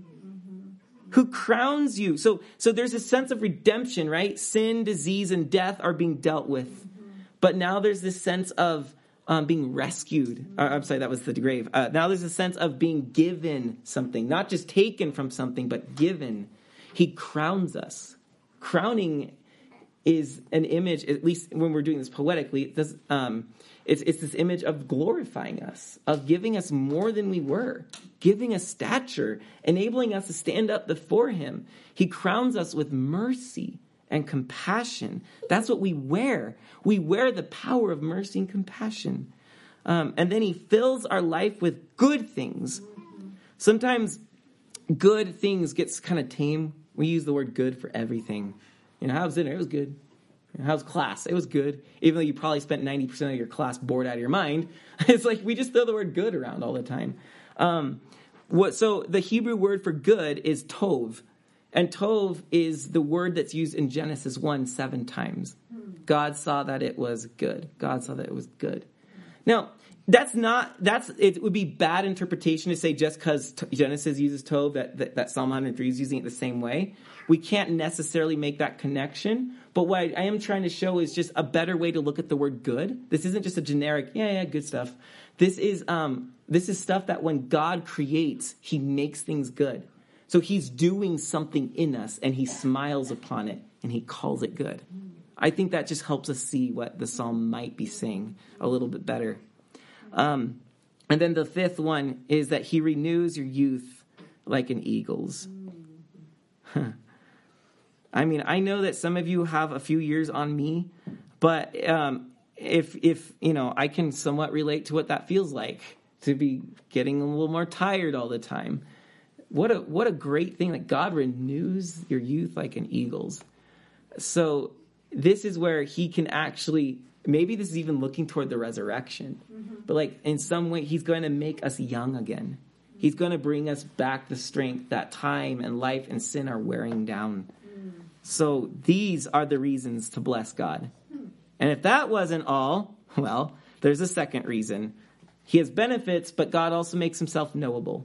Who crowns you. So, so there's a sense of redemption, right? Sin, disease, and death are being dealt with. But now there's this sense of um, being rescued. Uh, I'm sorry, that was the grave. Uh, now there's a sense of being given something. Not just taken from something, but given. He crowns us. Crowning is an image, at least when we're doing this poetically, it does, um, it's, it's this image of glorifying us, of giving us more than we were, giving us stature, enabling us to stand up before him. He crowns us with mercy and compassion. That's what we wear. We wear the power of mercy and compassion. Um, and then he fills our life with good things. Sometimes good things gets kind of tame. We use the word good for everything. You know, how was dinner? It was good. You know, how's class? It was good. Even though you probably spent ninety percent of your class bored out of your mind. It's like we just throw the word good around all the time. Um, what? So the Hebrew word for good is tov. And tov is the word that's used in Genesis one seven times. God saw that it was good. God saw that it was good. Now, that's not, that's, it would be bad interpretation to say just because t- Genesis uses tov that, that, that Psalm one hundred three is using it the same way. We can't necessarily make that connection. But what I, I am trying to show is just a better way to look at the word good. This isn't just a generic, yeah, yeah, good stuff. This is, um, this is stuff that when God creates, he makes things good. So he's doing something in us and he smiles upon it and he calls it good. I think that just helps us see what the psalm might be saying a little bit better. Um, and then the fifth one is that he renews your youth like an eagle's. Huh. I mean, I know that some of you have a few years on me, but um, if, if you know, I can somewhat relate to what that feels like, to be getting a little more tired all the time. What a what a great thing that God renews your youth like an eagle's. So this is where he can actually, maybe this is even looking toward the resurrection, mm-hmm. but like in some way he's going to make us young again. He's going to bring us back the strength that time and life and sin are wearing down. Mm. So these are the reasons to bless God. Mm. And if that wasn't all, well, there's a second reason. He has benefits, but God also makes himself knowable.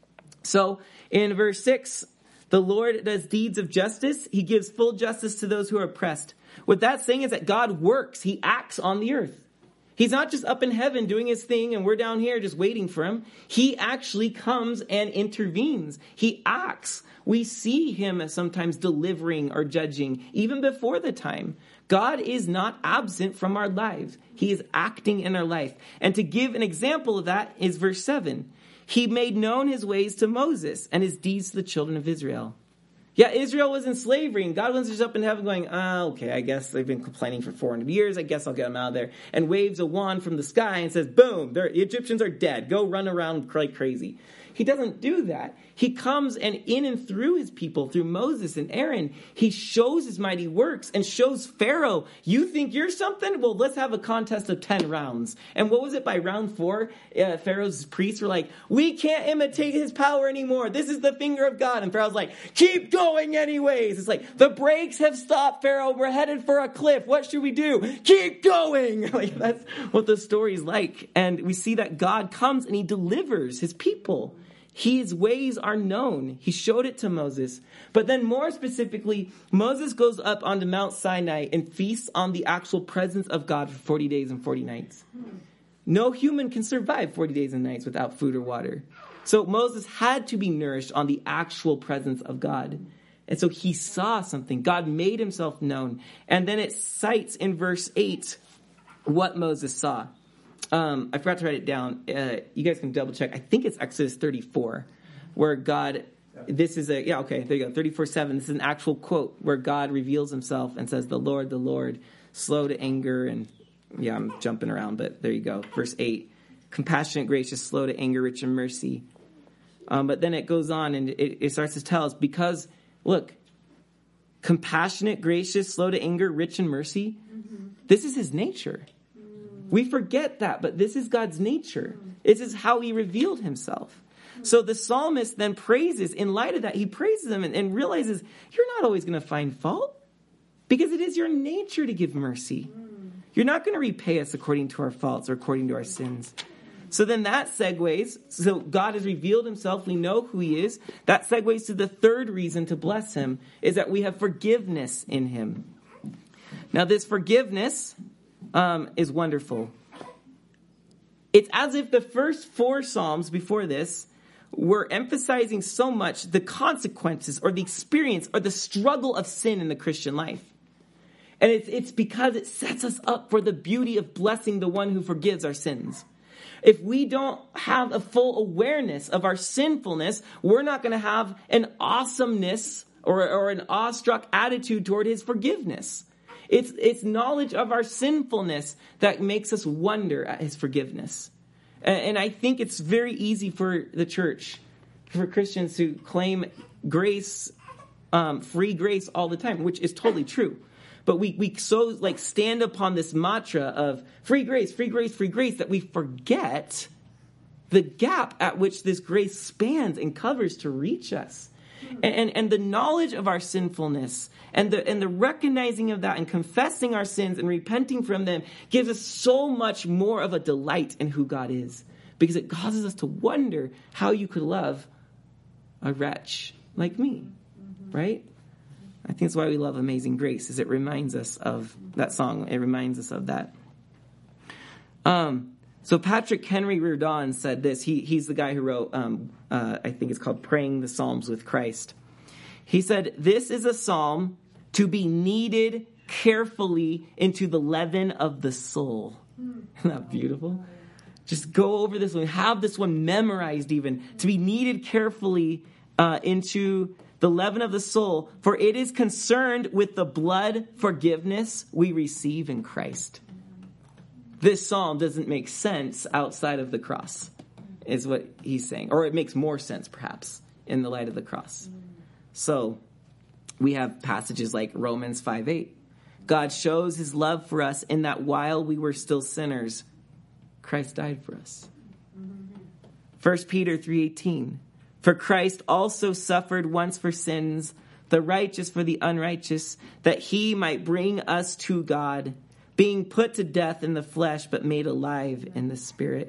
So in verse six, the Lord does deeds of justice. He gives full justice to those who are oppressed. What that's saying is that God works. He acts on the earth. He's not just up in heaven doing his thing and we're down here just waiting for him. He actually comes and intervenes. He acts. We see him sometimes delivering or judging even before the time. God is not absent from our lives. He is acting in our life. And to give an example of that is verse seven. He made known his ways to Moses and his deeds to the children of Israel. Yeah, Israel was in slavery, and God was just up in heaven going, ah, okay, I guess they've been complaining for four hundred years. I guess I'll get them out of there. And waves a wand from the sky and says, boom, the Egyptians are dead. Go run around like crazy. He doesn't do that. He comes and in and through his people, through Moses and Aaron, he shows his mighty works and shows Pharaoh, you think you're something? Well, let's have a contest of ten rounds. And what was it by round four? Uh, Pharaoh's priests were like, we can't imitate his power anymore. This is the finger of God. And Pharaoh's like, keep going anyways. It's like, the brakes have stopped, Pharaoh. We're headed for a cliff. What should we do? Keep going. Like, that's what the story's like. And we see that God comes and he delivers his people. His ways are known. He showed it to Moses. But then more specifically, Moses goes up onto Mount Sinai and feasts on the actual presence of God for forty days and forty nights. No human can survive forty days and nights without food or water. So Moses had to be nourished on the actual presence of God. And so he saw something. God made himself known. And then it cites in verse eight what Moses saw. Um, I forgot to write it down. Uh, you guys can double check. I think it's Exodus thirty-four, where God, this is a, yeah, okay, there you go, thirty-four seven. This is an actual quote where God reveals himself and says, the Lord, the Lord, slow to anger. And yeah, I'm jumping around, but there you go. Verse eight, compassionate, gracious, slow to anger, rich in mercy. Um, but then it goes on and it, it starts to tell us because, look, compassionate, gracious, slow to anger, rich in mercy. Mm-hmm. This is his nature. We forget that, but this is God's nature. This is how he revealed himself. So the psalmist then praises, in light of that, he praises him and, and realizes you're not always going to find fault because it is your nature to give mercy. You're not going to repay us according to our faults or according to our sins. So then that segues, so God has revealed himself, we know who he is. That segues to the third reason to bless him, is that we have forgiveness in him. Now this forgiveness Um, is wonderful. It's as if the first four Psalms before this were emphasizing so much the consequences or the experience or the struggle of sin in the Christian life. And it's, it's because it sets us up for the beauty of blessing the one who forgives our sins. If we don't have a full awareness of our sinfulness, we're not going to have an awesomeness or, or an awestruck attitude toward his forgiveness. It's, it's knowledge of our sinfulness that makes us wonder at his forgiveness. And, and I think it's very easy for the church, for Christians to claim grace, um, free grace all the time, which is totally true. But we, we so like stand upon this mantra of free grace, free grace, free grace, that we forget the gap at which this grace spans and covers to reach us. And, and, and the knowledge of our sinfulness and the, and the recognizing of that and confessing our sins and repenting from them gives us so much more of a delight in who God is. Because it causes us to wonder how you could love a wretch like me, right? I think that's why we love Amazing Grace, is it reminds us of that song. It reminds us of that. Um, so Patrick Henry Reardon said this. He, he's the guy who wrote, um, uh, I think it's called Praying the Psalms with Christ. He said, this is a psalm to be kneaded carefully into the leaven of the soul. Isn't that beautiful? Just go over this one. Have this one memorized even. To be kneaded carefully uh, into the leaven of the soul. For it is concerned with the blood forgiveness we receive in Christ. This psalm doesn't make sense outside of the cross, is what he's saying. Or it makes more sense, perhaps, in the light of the cross. So we have passages like Romans five eight. God shows his love for us in that while we were still sinners, Christ died for us. First Peter three eighteen. For Christ also suffered once for sins, the righteous for the unrighteous, that he might bring us to God, being put to death in the flesh, but made alive in the spirit.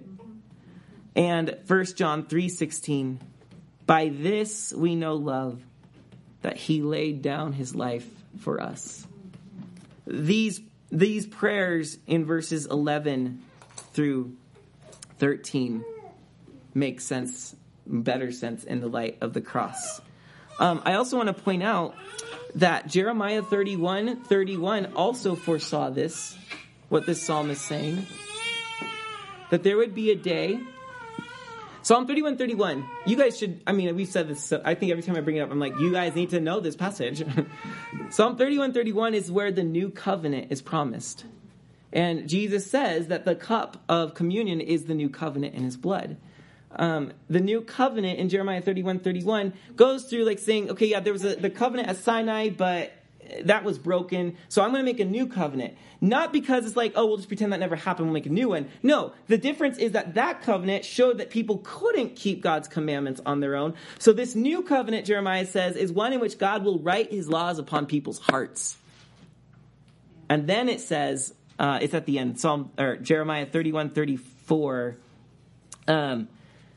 And First John three sixteen. By this we know love, that he laid down his life for us. These, these prayers in verses eleven through thirteen make sense, better sense in the light of the cross. Um, I also want to point out that Jeremiah thirty-one thirty-one also foresaw this, what this psalm is saying, that there would be a day. Psalm thirty-one thirty-one. You guys should, I mean, we've said this, so I think every time I bring it up, I'm like, you guys need to know this passage. Psalm thirty-one thirty-one is where the new covenant is promised. And Jesus says that the cup of communion is the new covenant in his blood. Um, the new covenant in Jeremiah thirty-one thirty-one goes through like saying, okay, yeah, there was a, the covenant at Sinai, but that was broken. So I'm going to make a new covenant. Not because it's like, oh, we'll just pretend that never happened. We'll make a new one. No, the difference is that that covenant showed that people couldn't keep God's commandments on their own. So this new covenant, Jeremiah says, is one in which God will write his laws upon people's hearts. And then it says, uh, it's at the end, Psalm or Jeremiah thirty-one thirty-four. Um,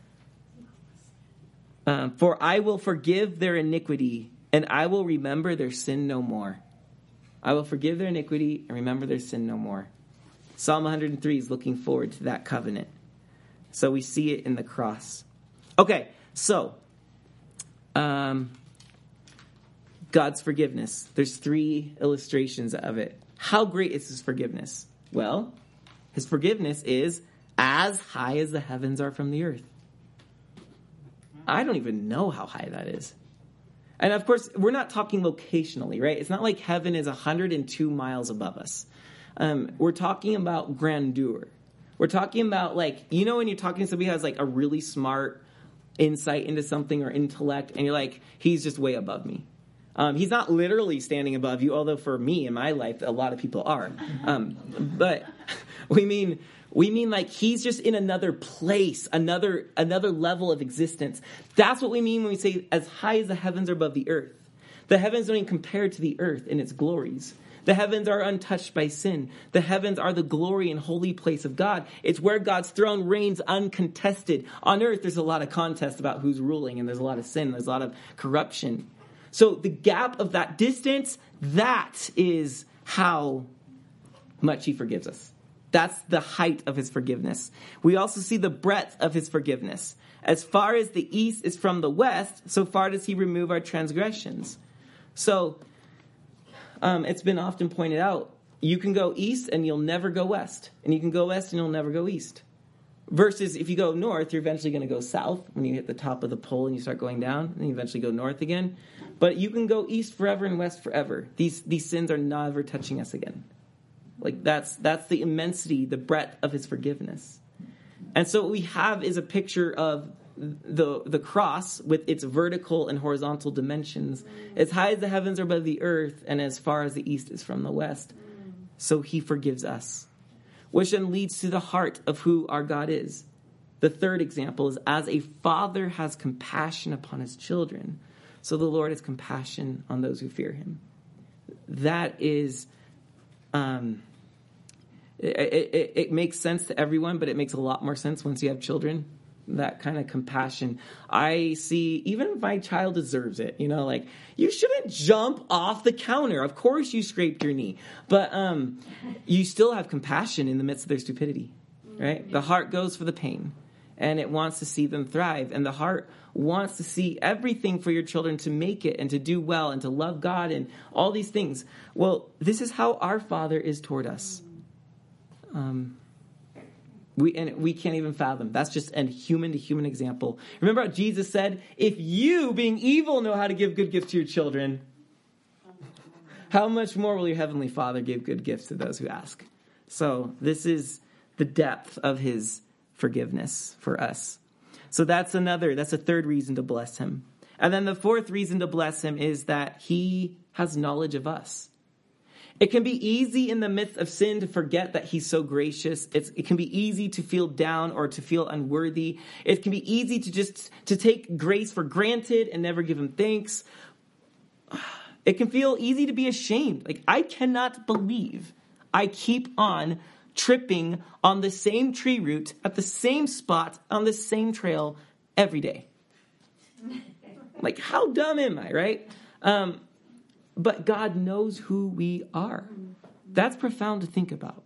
um, For I will forgive their iniquity, and I will remember their sin no more. I will forgive their iniquity and remember their sin no more. Psalm one hundred three is looking forward to that covenant. So we see it in the cross. Okay, so um, God's forgiveness. There's three illustrations of it. How great is his forgiveness? Well, his forgiveness is as high as the heavens are from the earth. I don't even know how high that is. And of course, we're not talking locationally, right? It's not like heaven is one hundred two miles above us. Um, we're talking about grandeur. We're talking about like, you know when you're talking to somebody who has like a really smart insight into something or intellect, and you're like, he's just way above me. Um, he's not literally standing above you, although for me in my life, a lot of people are. Um, but we mean... We mean like he's just in another place, another another level of existence. That's what we mean when we say as high as the heavens are above the earth. The heavens don't even compare to the earth in its glories. The heavens are untouched by sin. The heavens are the glory and holy place of God. It's where God's throne reigns uncontested. On earth, there's a lot of contest about who's ruling, and there's a lot of sin, there's a lot of corruption. So the gap of that distance, that is how much he forgives us. That's the height of his forgiveness. We also see the breadth of his forgiveness. As far as the east is from the west, so far does he remove our transgressions. So um, it's been often pointed out, you can go east and you'll never go west. And you can go west and you'll never go east. Versus if you go north, you're eventually going to go south when you hit the top of the pole and you start going down. And you eventually go north again. But you can go east forever and west forever. These, these sins are never touching us again. Like that's that's the immensity, the breadth of his forgiveness. And so what we have is a picture of the the cross with its vertical and horizontal dimensions, as high as the heavens are above the earth and as far as the east is from the west. So he forgives us, which then leads to the heart of who our God is. The third example is as a father has compassion upon his children, so the Lord has compassion on those who fear him. That is... Um, It, it, it makes sense to everyone, but it makes a lot more sense once you have children. That kind of compassion. I see, even if my child deserves it, you know, like, you shouldn't jump off the counter. Of course you scraped your knee. But um, you still have compassion in the midst of their stupidity, right? The heart goes for the pain, and it wants to see them thrive. And the heart wants to see everything for your children to make it and to do well and to love God and all these things. Well, this is how our Father is toward us. Um, we and we can't even fathom. That's just a human-to-human example. Remember how Jesus said, if you, being evil, know how to give good gifts to your children, how much more will your heavenly Father give good gifts to those who ask? So this is the depth of his forgiveness for us. So that's another, that's a third reason to bless him. And then the fourth reason to bless him is that he has knowledge of us. It can be easy in the midst of sin to forget that he's so gracious. It's, it can be easy to feel down or to feel unworthy. It can be easy to just to take grace for granted and never give him thanks. It can feel easy to be ashamed. Like, I cannot believe I keep on tripping on the same tree root at the same spot on the same trail every day. Like, how dumb am I, right? Um, But God knows who we are. That's profound to think about.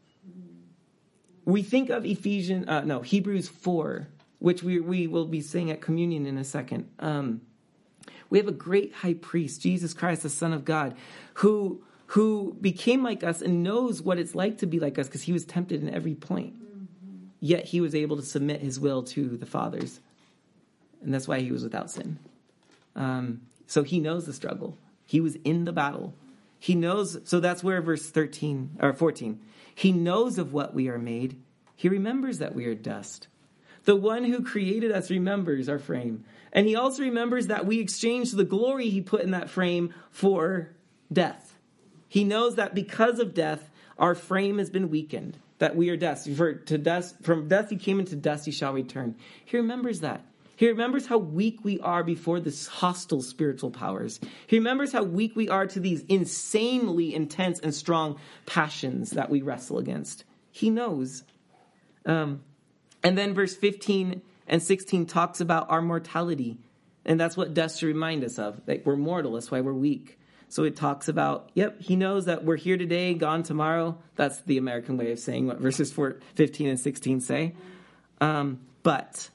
We think of Ephesians, uh, no, Hebrews four, which we we will be saying at communion in a second. Um, we have a great high priest, Jesus Christ, the Son of God, who who became like us and knows what it's like to be like us because he was tempted in every point. yet he was able to submit his will to the Father's. And that's why he was without sin. Um, so he knows the struggle. He was in the battle. He knows, so that's where verse thirteen or fourteen, he knows of what we are made. He remembers that we are dust. The one who created us remembers our frame. And he also remembers that we exchanged the glory he put in that frame for death. He knows that because of death, our frame has been weakened, that we are dust. For to dust, from dust he came, into dust he shall return. He remembers that. He remembers how weak we are before this hostile spiritual powers. He remembers how weak we are to these insanely intense and strong passions that we wrestle against. He knows. Um, and then verse fifteen and sixteen talks about our mortality. And that's what dust should remind us of. That we're mortal. That's why we're weak. So it talks about, yep, he knows that we're here today, gone tomorrow. That's the American way of saying what verses four, fifteen and sixteen say. Um, but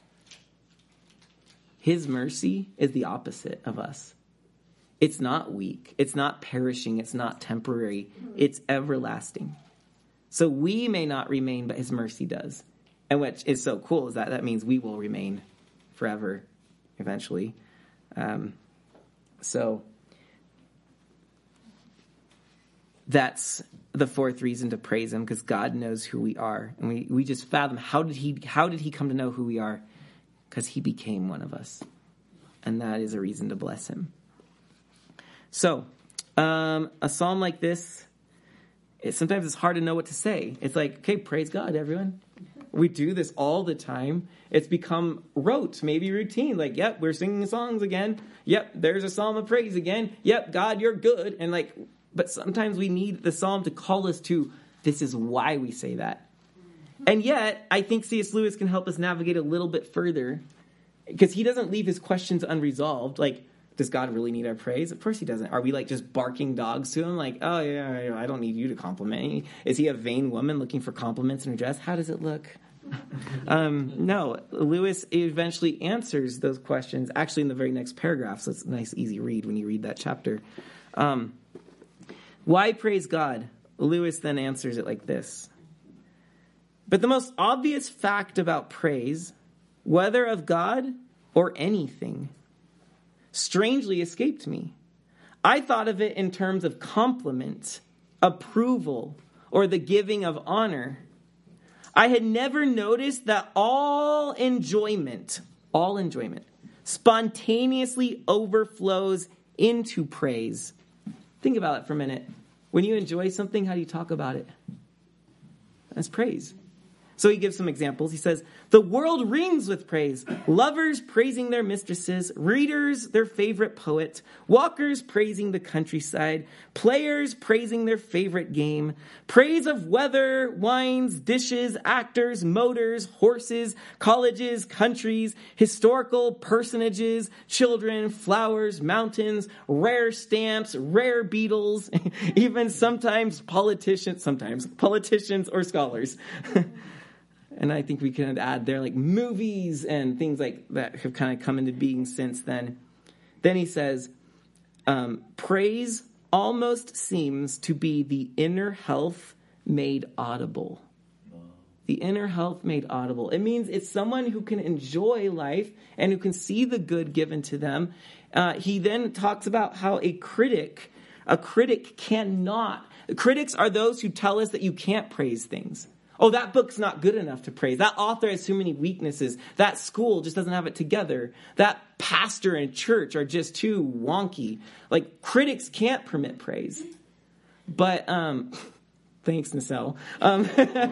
his mercy is the opposite of us. It's not weak. It's not perishing. It's not temporary. It's everlasting. So we may not remain, but his mercy does. And what is so cool is that that means we will remain forever, eventually. Um, so that's the fourth reason to praise him, because God knows who we are. And we, we just fathom, how did he how did he come to know who we are? Because he became one of us. And that is a reason to bless him. So, um, a psalm like this, it, sometimes it's hard to know what to say. It's like, okay, praise God, everyone. We do this all the time. It's become rote, maybe routine. Like, yep, we're singing songs again. Yep, there's a psalm of praise again. Yep, God, you're good. And like, but sometimes we need the psalm to call us to, this is why we say that. And yet, I think C S Lewis can help us navigate a little bit further, because he doesn't leave his questions unresolved. Like, does God really need our praise? Of course he doesn't. Are we like just barking dogs to him? Like, oh yeah, I don't need you to compliment me. Is he a vain woman looking for compliments in her dress? How does it look? um, no, Lewis eventually answers those questions, actually in the very next paragraph. So it's a nice, easy read when you read that chapter. Um, why praise God? Lewis then answers it like this. But the most obvious fact about praise, whether of God or anything, strangely escaped me. I thought of it in terms of compliment, approval, or the giving of honor. I had never noticed that all enjoyment, all enjoyment, spontaneously overflows into praise. Think about it for a minute. When you enjoy something, how do you talk about it? That's praise. So he gives some examples. He says, the world rings with praise. Lovers praising their mistresses. Readers their favorite poet. Walkers praising the countryside. Players praising their favorite game. Praise of weather, wines, dishes, actors, motors, horses, colleges, countries, historical personages, children, flowers, mountains, rare stamps, rare beetles, even sometimes politicians, sometimes politicians or scholars. And I think we can add there like movies and things like that have kind of come into being since then. Then he says, um, praise almost seems to be the inner health made audible. The inner health made audible. It means it's someone who can enjoy life and who can see the good given to them. Uh, he then talks about how a critic, a critic cannot. Critics are those who tell us that you can't praise things. Oh, that book's not good enough to praise. That author has too many weaknesses. That school just doesn't have it together. That pastor and church are just too wonky. Like, critics can't permit praise. But, um, thanks, Nacelle. Um,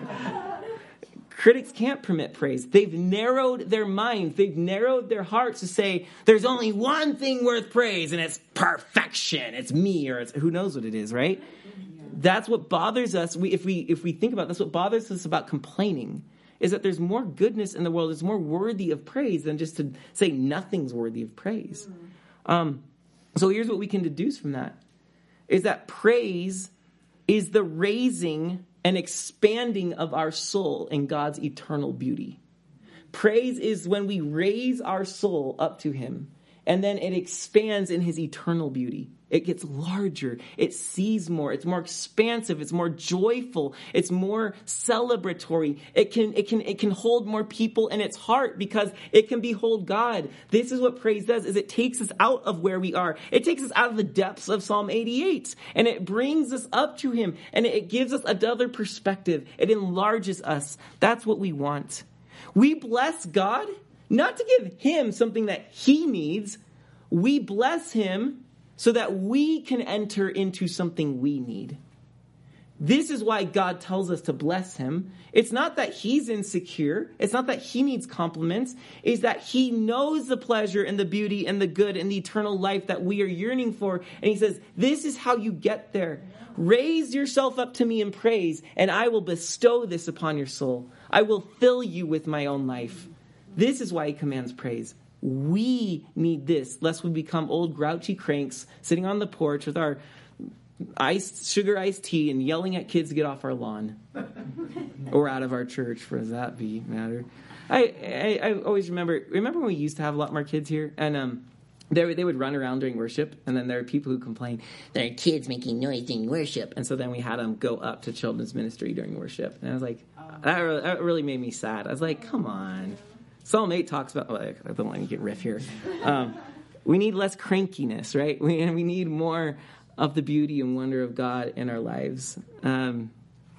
critics can't permit praise. They've narrowed their minds. They've narrowed their hearts to say, there's only one thing worth praise, and it's perfection. It's me, or it's who knows what it is, right? That's what bothers us. We, if we if we think about it, that's what bothers us about complaining, is that there's more goodness in the world. It's more worthy of praise than just to say nothing's worthy of praise. Mm-hmm. Um, so here's what we can deduce from that, is that praise is the raising and expanding of our soul in God's eternal beauty. Praise is when we raise our soul up to him and then it expands in his eternal beauty. It gets larger. It sees more. It's more expansive. It's more joyful. It's more celebratory. It can, it can, it can hold more people in its heart because it can behold God. This is what praise does, is it takes us out of where we are. It takes us out of the depths of Psalm eighty-eight, and it brings us up to him, and it gives us another perspective. It enlarges us. That's what we want. We bless God, not to give him something that he needs. We bless him so that we can enter into something we need. This is why God tells us to bless him. It's not that he's insecure. It's not that he needs compliments. It's that he knows the pleasure and the beauty and the good and the eternal life that we are yearning for. And he says, this is how you get there. Raise yourself up to me in praise, and I will bestow this upon your soul. I will fill you with my own life. This is why he commands praise. We need this, lest we become old grouchy cranks sitting on the porch with our iced sugar iced tea and yelling at kids to get off our lawn or out of our church, for does that be matter? I, I I always remember remember when we used to have a lot more kids here, and um they they would run around during worship, and then there are people who complain there are kids making noise during worship, and so then we had them go up to children's ministry during worship, and I was like, that really, that really made me sad. I was like, come on. Psalm eight talks about, well, I don't want to get riff here. Um, we need less crankiness, right? We, we need more of the beauty and wonder of God in our lives. Um,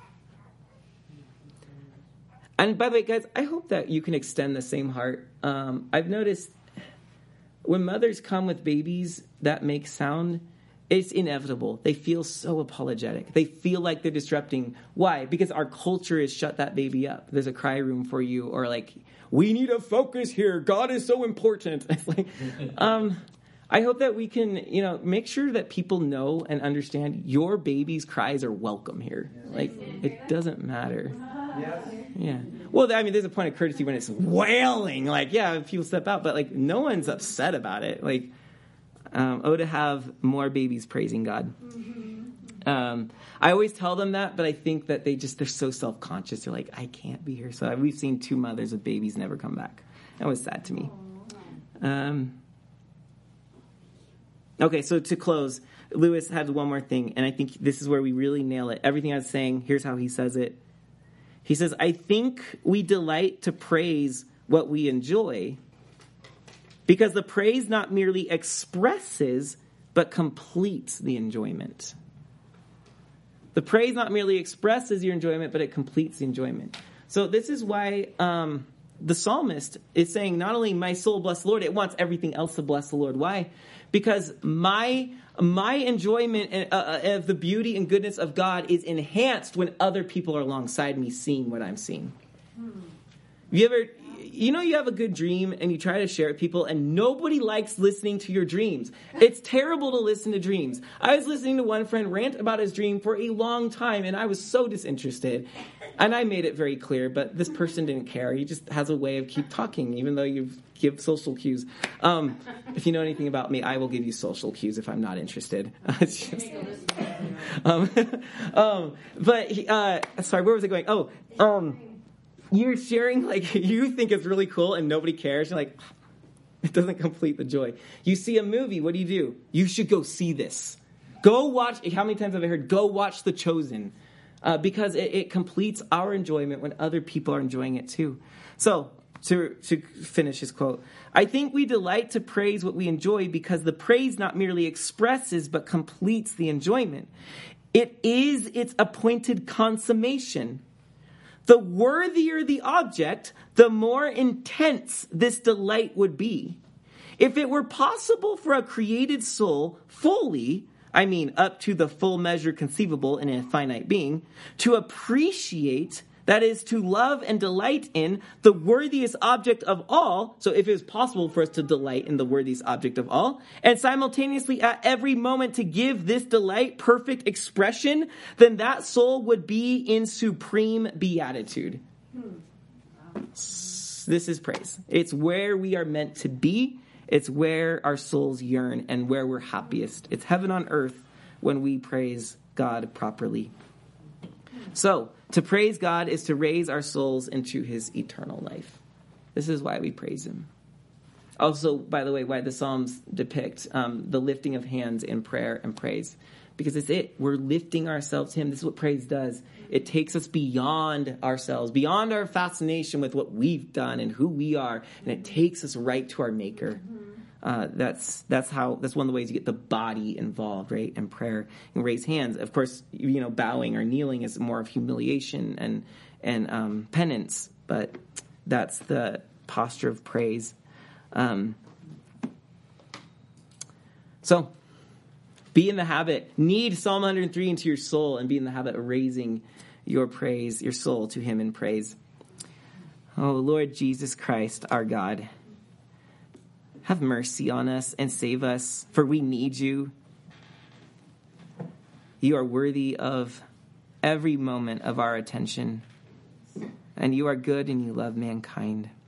and by the way, guys, I hope that you can extend the same heart. Um, I've noticed when mothers come with babies that make sound, it's inevitable. They feel so apologetic. They feel like they're disrupting. Why? Because our culture has shut that baby up. There's a cry room for you, or like, we need a focus here. God is so important. It's like, um, I hope that we can, you know, make sure that people know and understand your baby's cries are welcome here. Like, it doesn't matter. Yeah. Well, I mean, there's a point of courtesy when it's wailing. Like, yeah, people step out, but like, no one's upset about it. Like, um, oh, to have more babies praising God. Um, I always tell them that, but I think that they just, they're so self-conscious. They're like, I can't be here. So we've seen two mothers with babies never come back. That was sad to me. Um, okay, so to close, Lewis had one more thing, and I think this is where we really nail it. Everything I was saying, here's how he says it. He says, I think we delight to praise what we enjoy because the praise not merely expresses, but completes the enjoyment. The praise not merely expresses your enjoyment, but it completes the enjoyment. So this is why um, the psalmist is saying, not only my soul bless the Lord, it wants everything else to bless the Lord. Why? Because my my enjoyment uh, of the beauty and goodness of God is enhanced when other people are alongside me seeing what I'm seeing. Hmm. You ever... You know, you have a good dream and you try to share it with people and nobody likes listening to your dreams. It's terrible to listen to dreams. I was listening to one friend rant about his dream for a long time and I was so disinterested. And I made it very clear, but this person didn't care. He just has a way of keep talking, even though you give social cues. Um, if you know anything about me, I will give you social cues if I'm not interested. It's just, um, um, but, uh, sorry, where was I going? Oh, um... You're sharing, like, you think it's really cool and nobody cares. You're like, it doesn't complete the joy. You see a movie, what do you do? You should go see this. Go watch, how many times have I heard, go watch The Chosen? Uh, because it, it completes our enjoyment when other people are enjoying it too. So, to, to finish his quote, I think we delight to praise what we enjoy because the praise not merely expresses but completes the enjoyment. It is its appointed consummation. The worthier the object, the more intense this delight would be. If it were possible for a created soul fully, I mean up to the full measure conceivable in a finite being, to appreciate, that is, to love and delight in the worthiest object of all, so if it was possible for us to delight in the worthiest object of all, and simultaneously at every moment to give this delight perfect expression, then that soul would be in supreme beatitude. Hmm. Wow. This is praise. It's where we are meant to be. It's where our souls yearn and where we're happiest. It's heaven on earth when we praise God properly. So, to praise God is to raise our souls into his eternal life. This is why we praise him. Also, by the way, why the Psalms depict um, the lifting of hands in prayer and praise. Because it's it. We're lifting ourselves to him. This is what praise does. It takes us beyond ourselves, beyond our fascination with what we've done and who we are. And it takes us right to our Maker. Uh, that's that's how that's one of the ways you get the body involved, right? In prayer and raise hands. Of course, you know, bowing or kneeling is more of humiliation and and um, penance, but that's the posture of praise. Um, so, be in the habit. Need Psalm one hundred three into your soul and be in the habit of raising your praise, your soul to him in praise. Oh, Lord Jesus Christ, our God, have mercy on us and save us, for we need you. You are worthy of every moment of our attention, and you are good and you love mankind.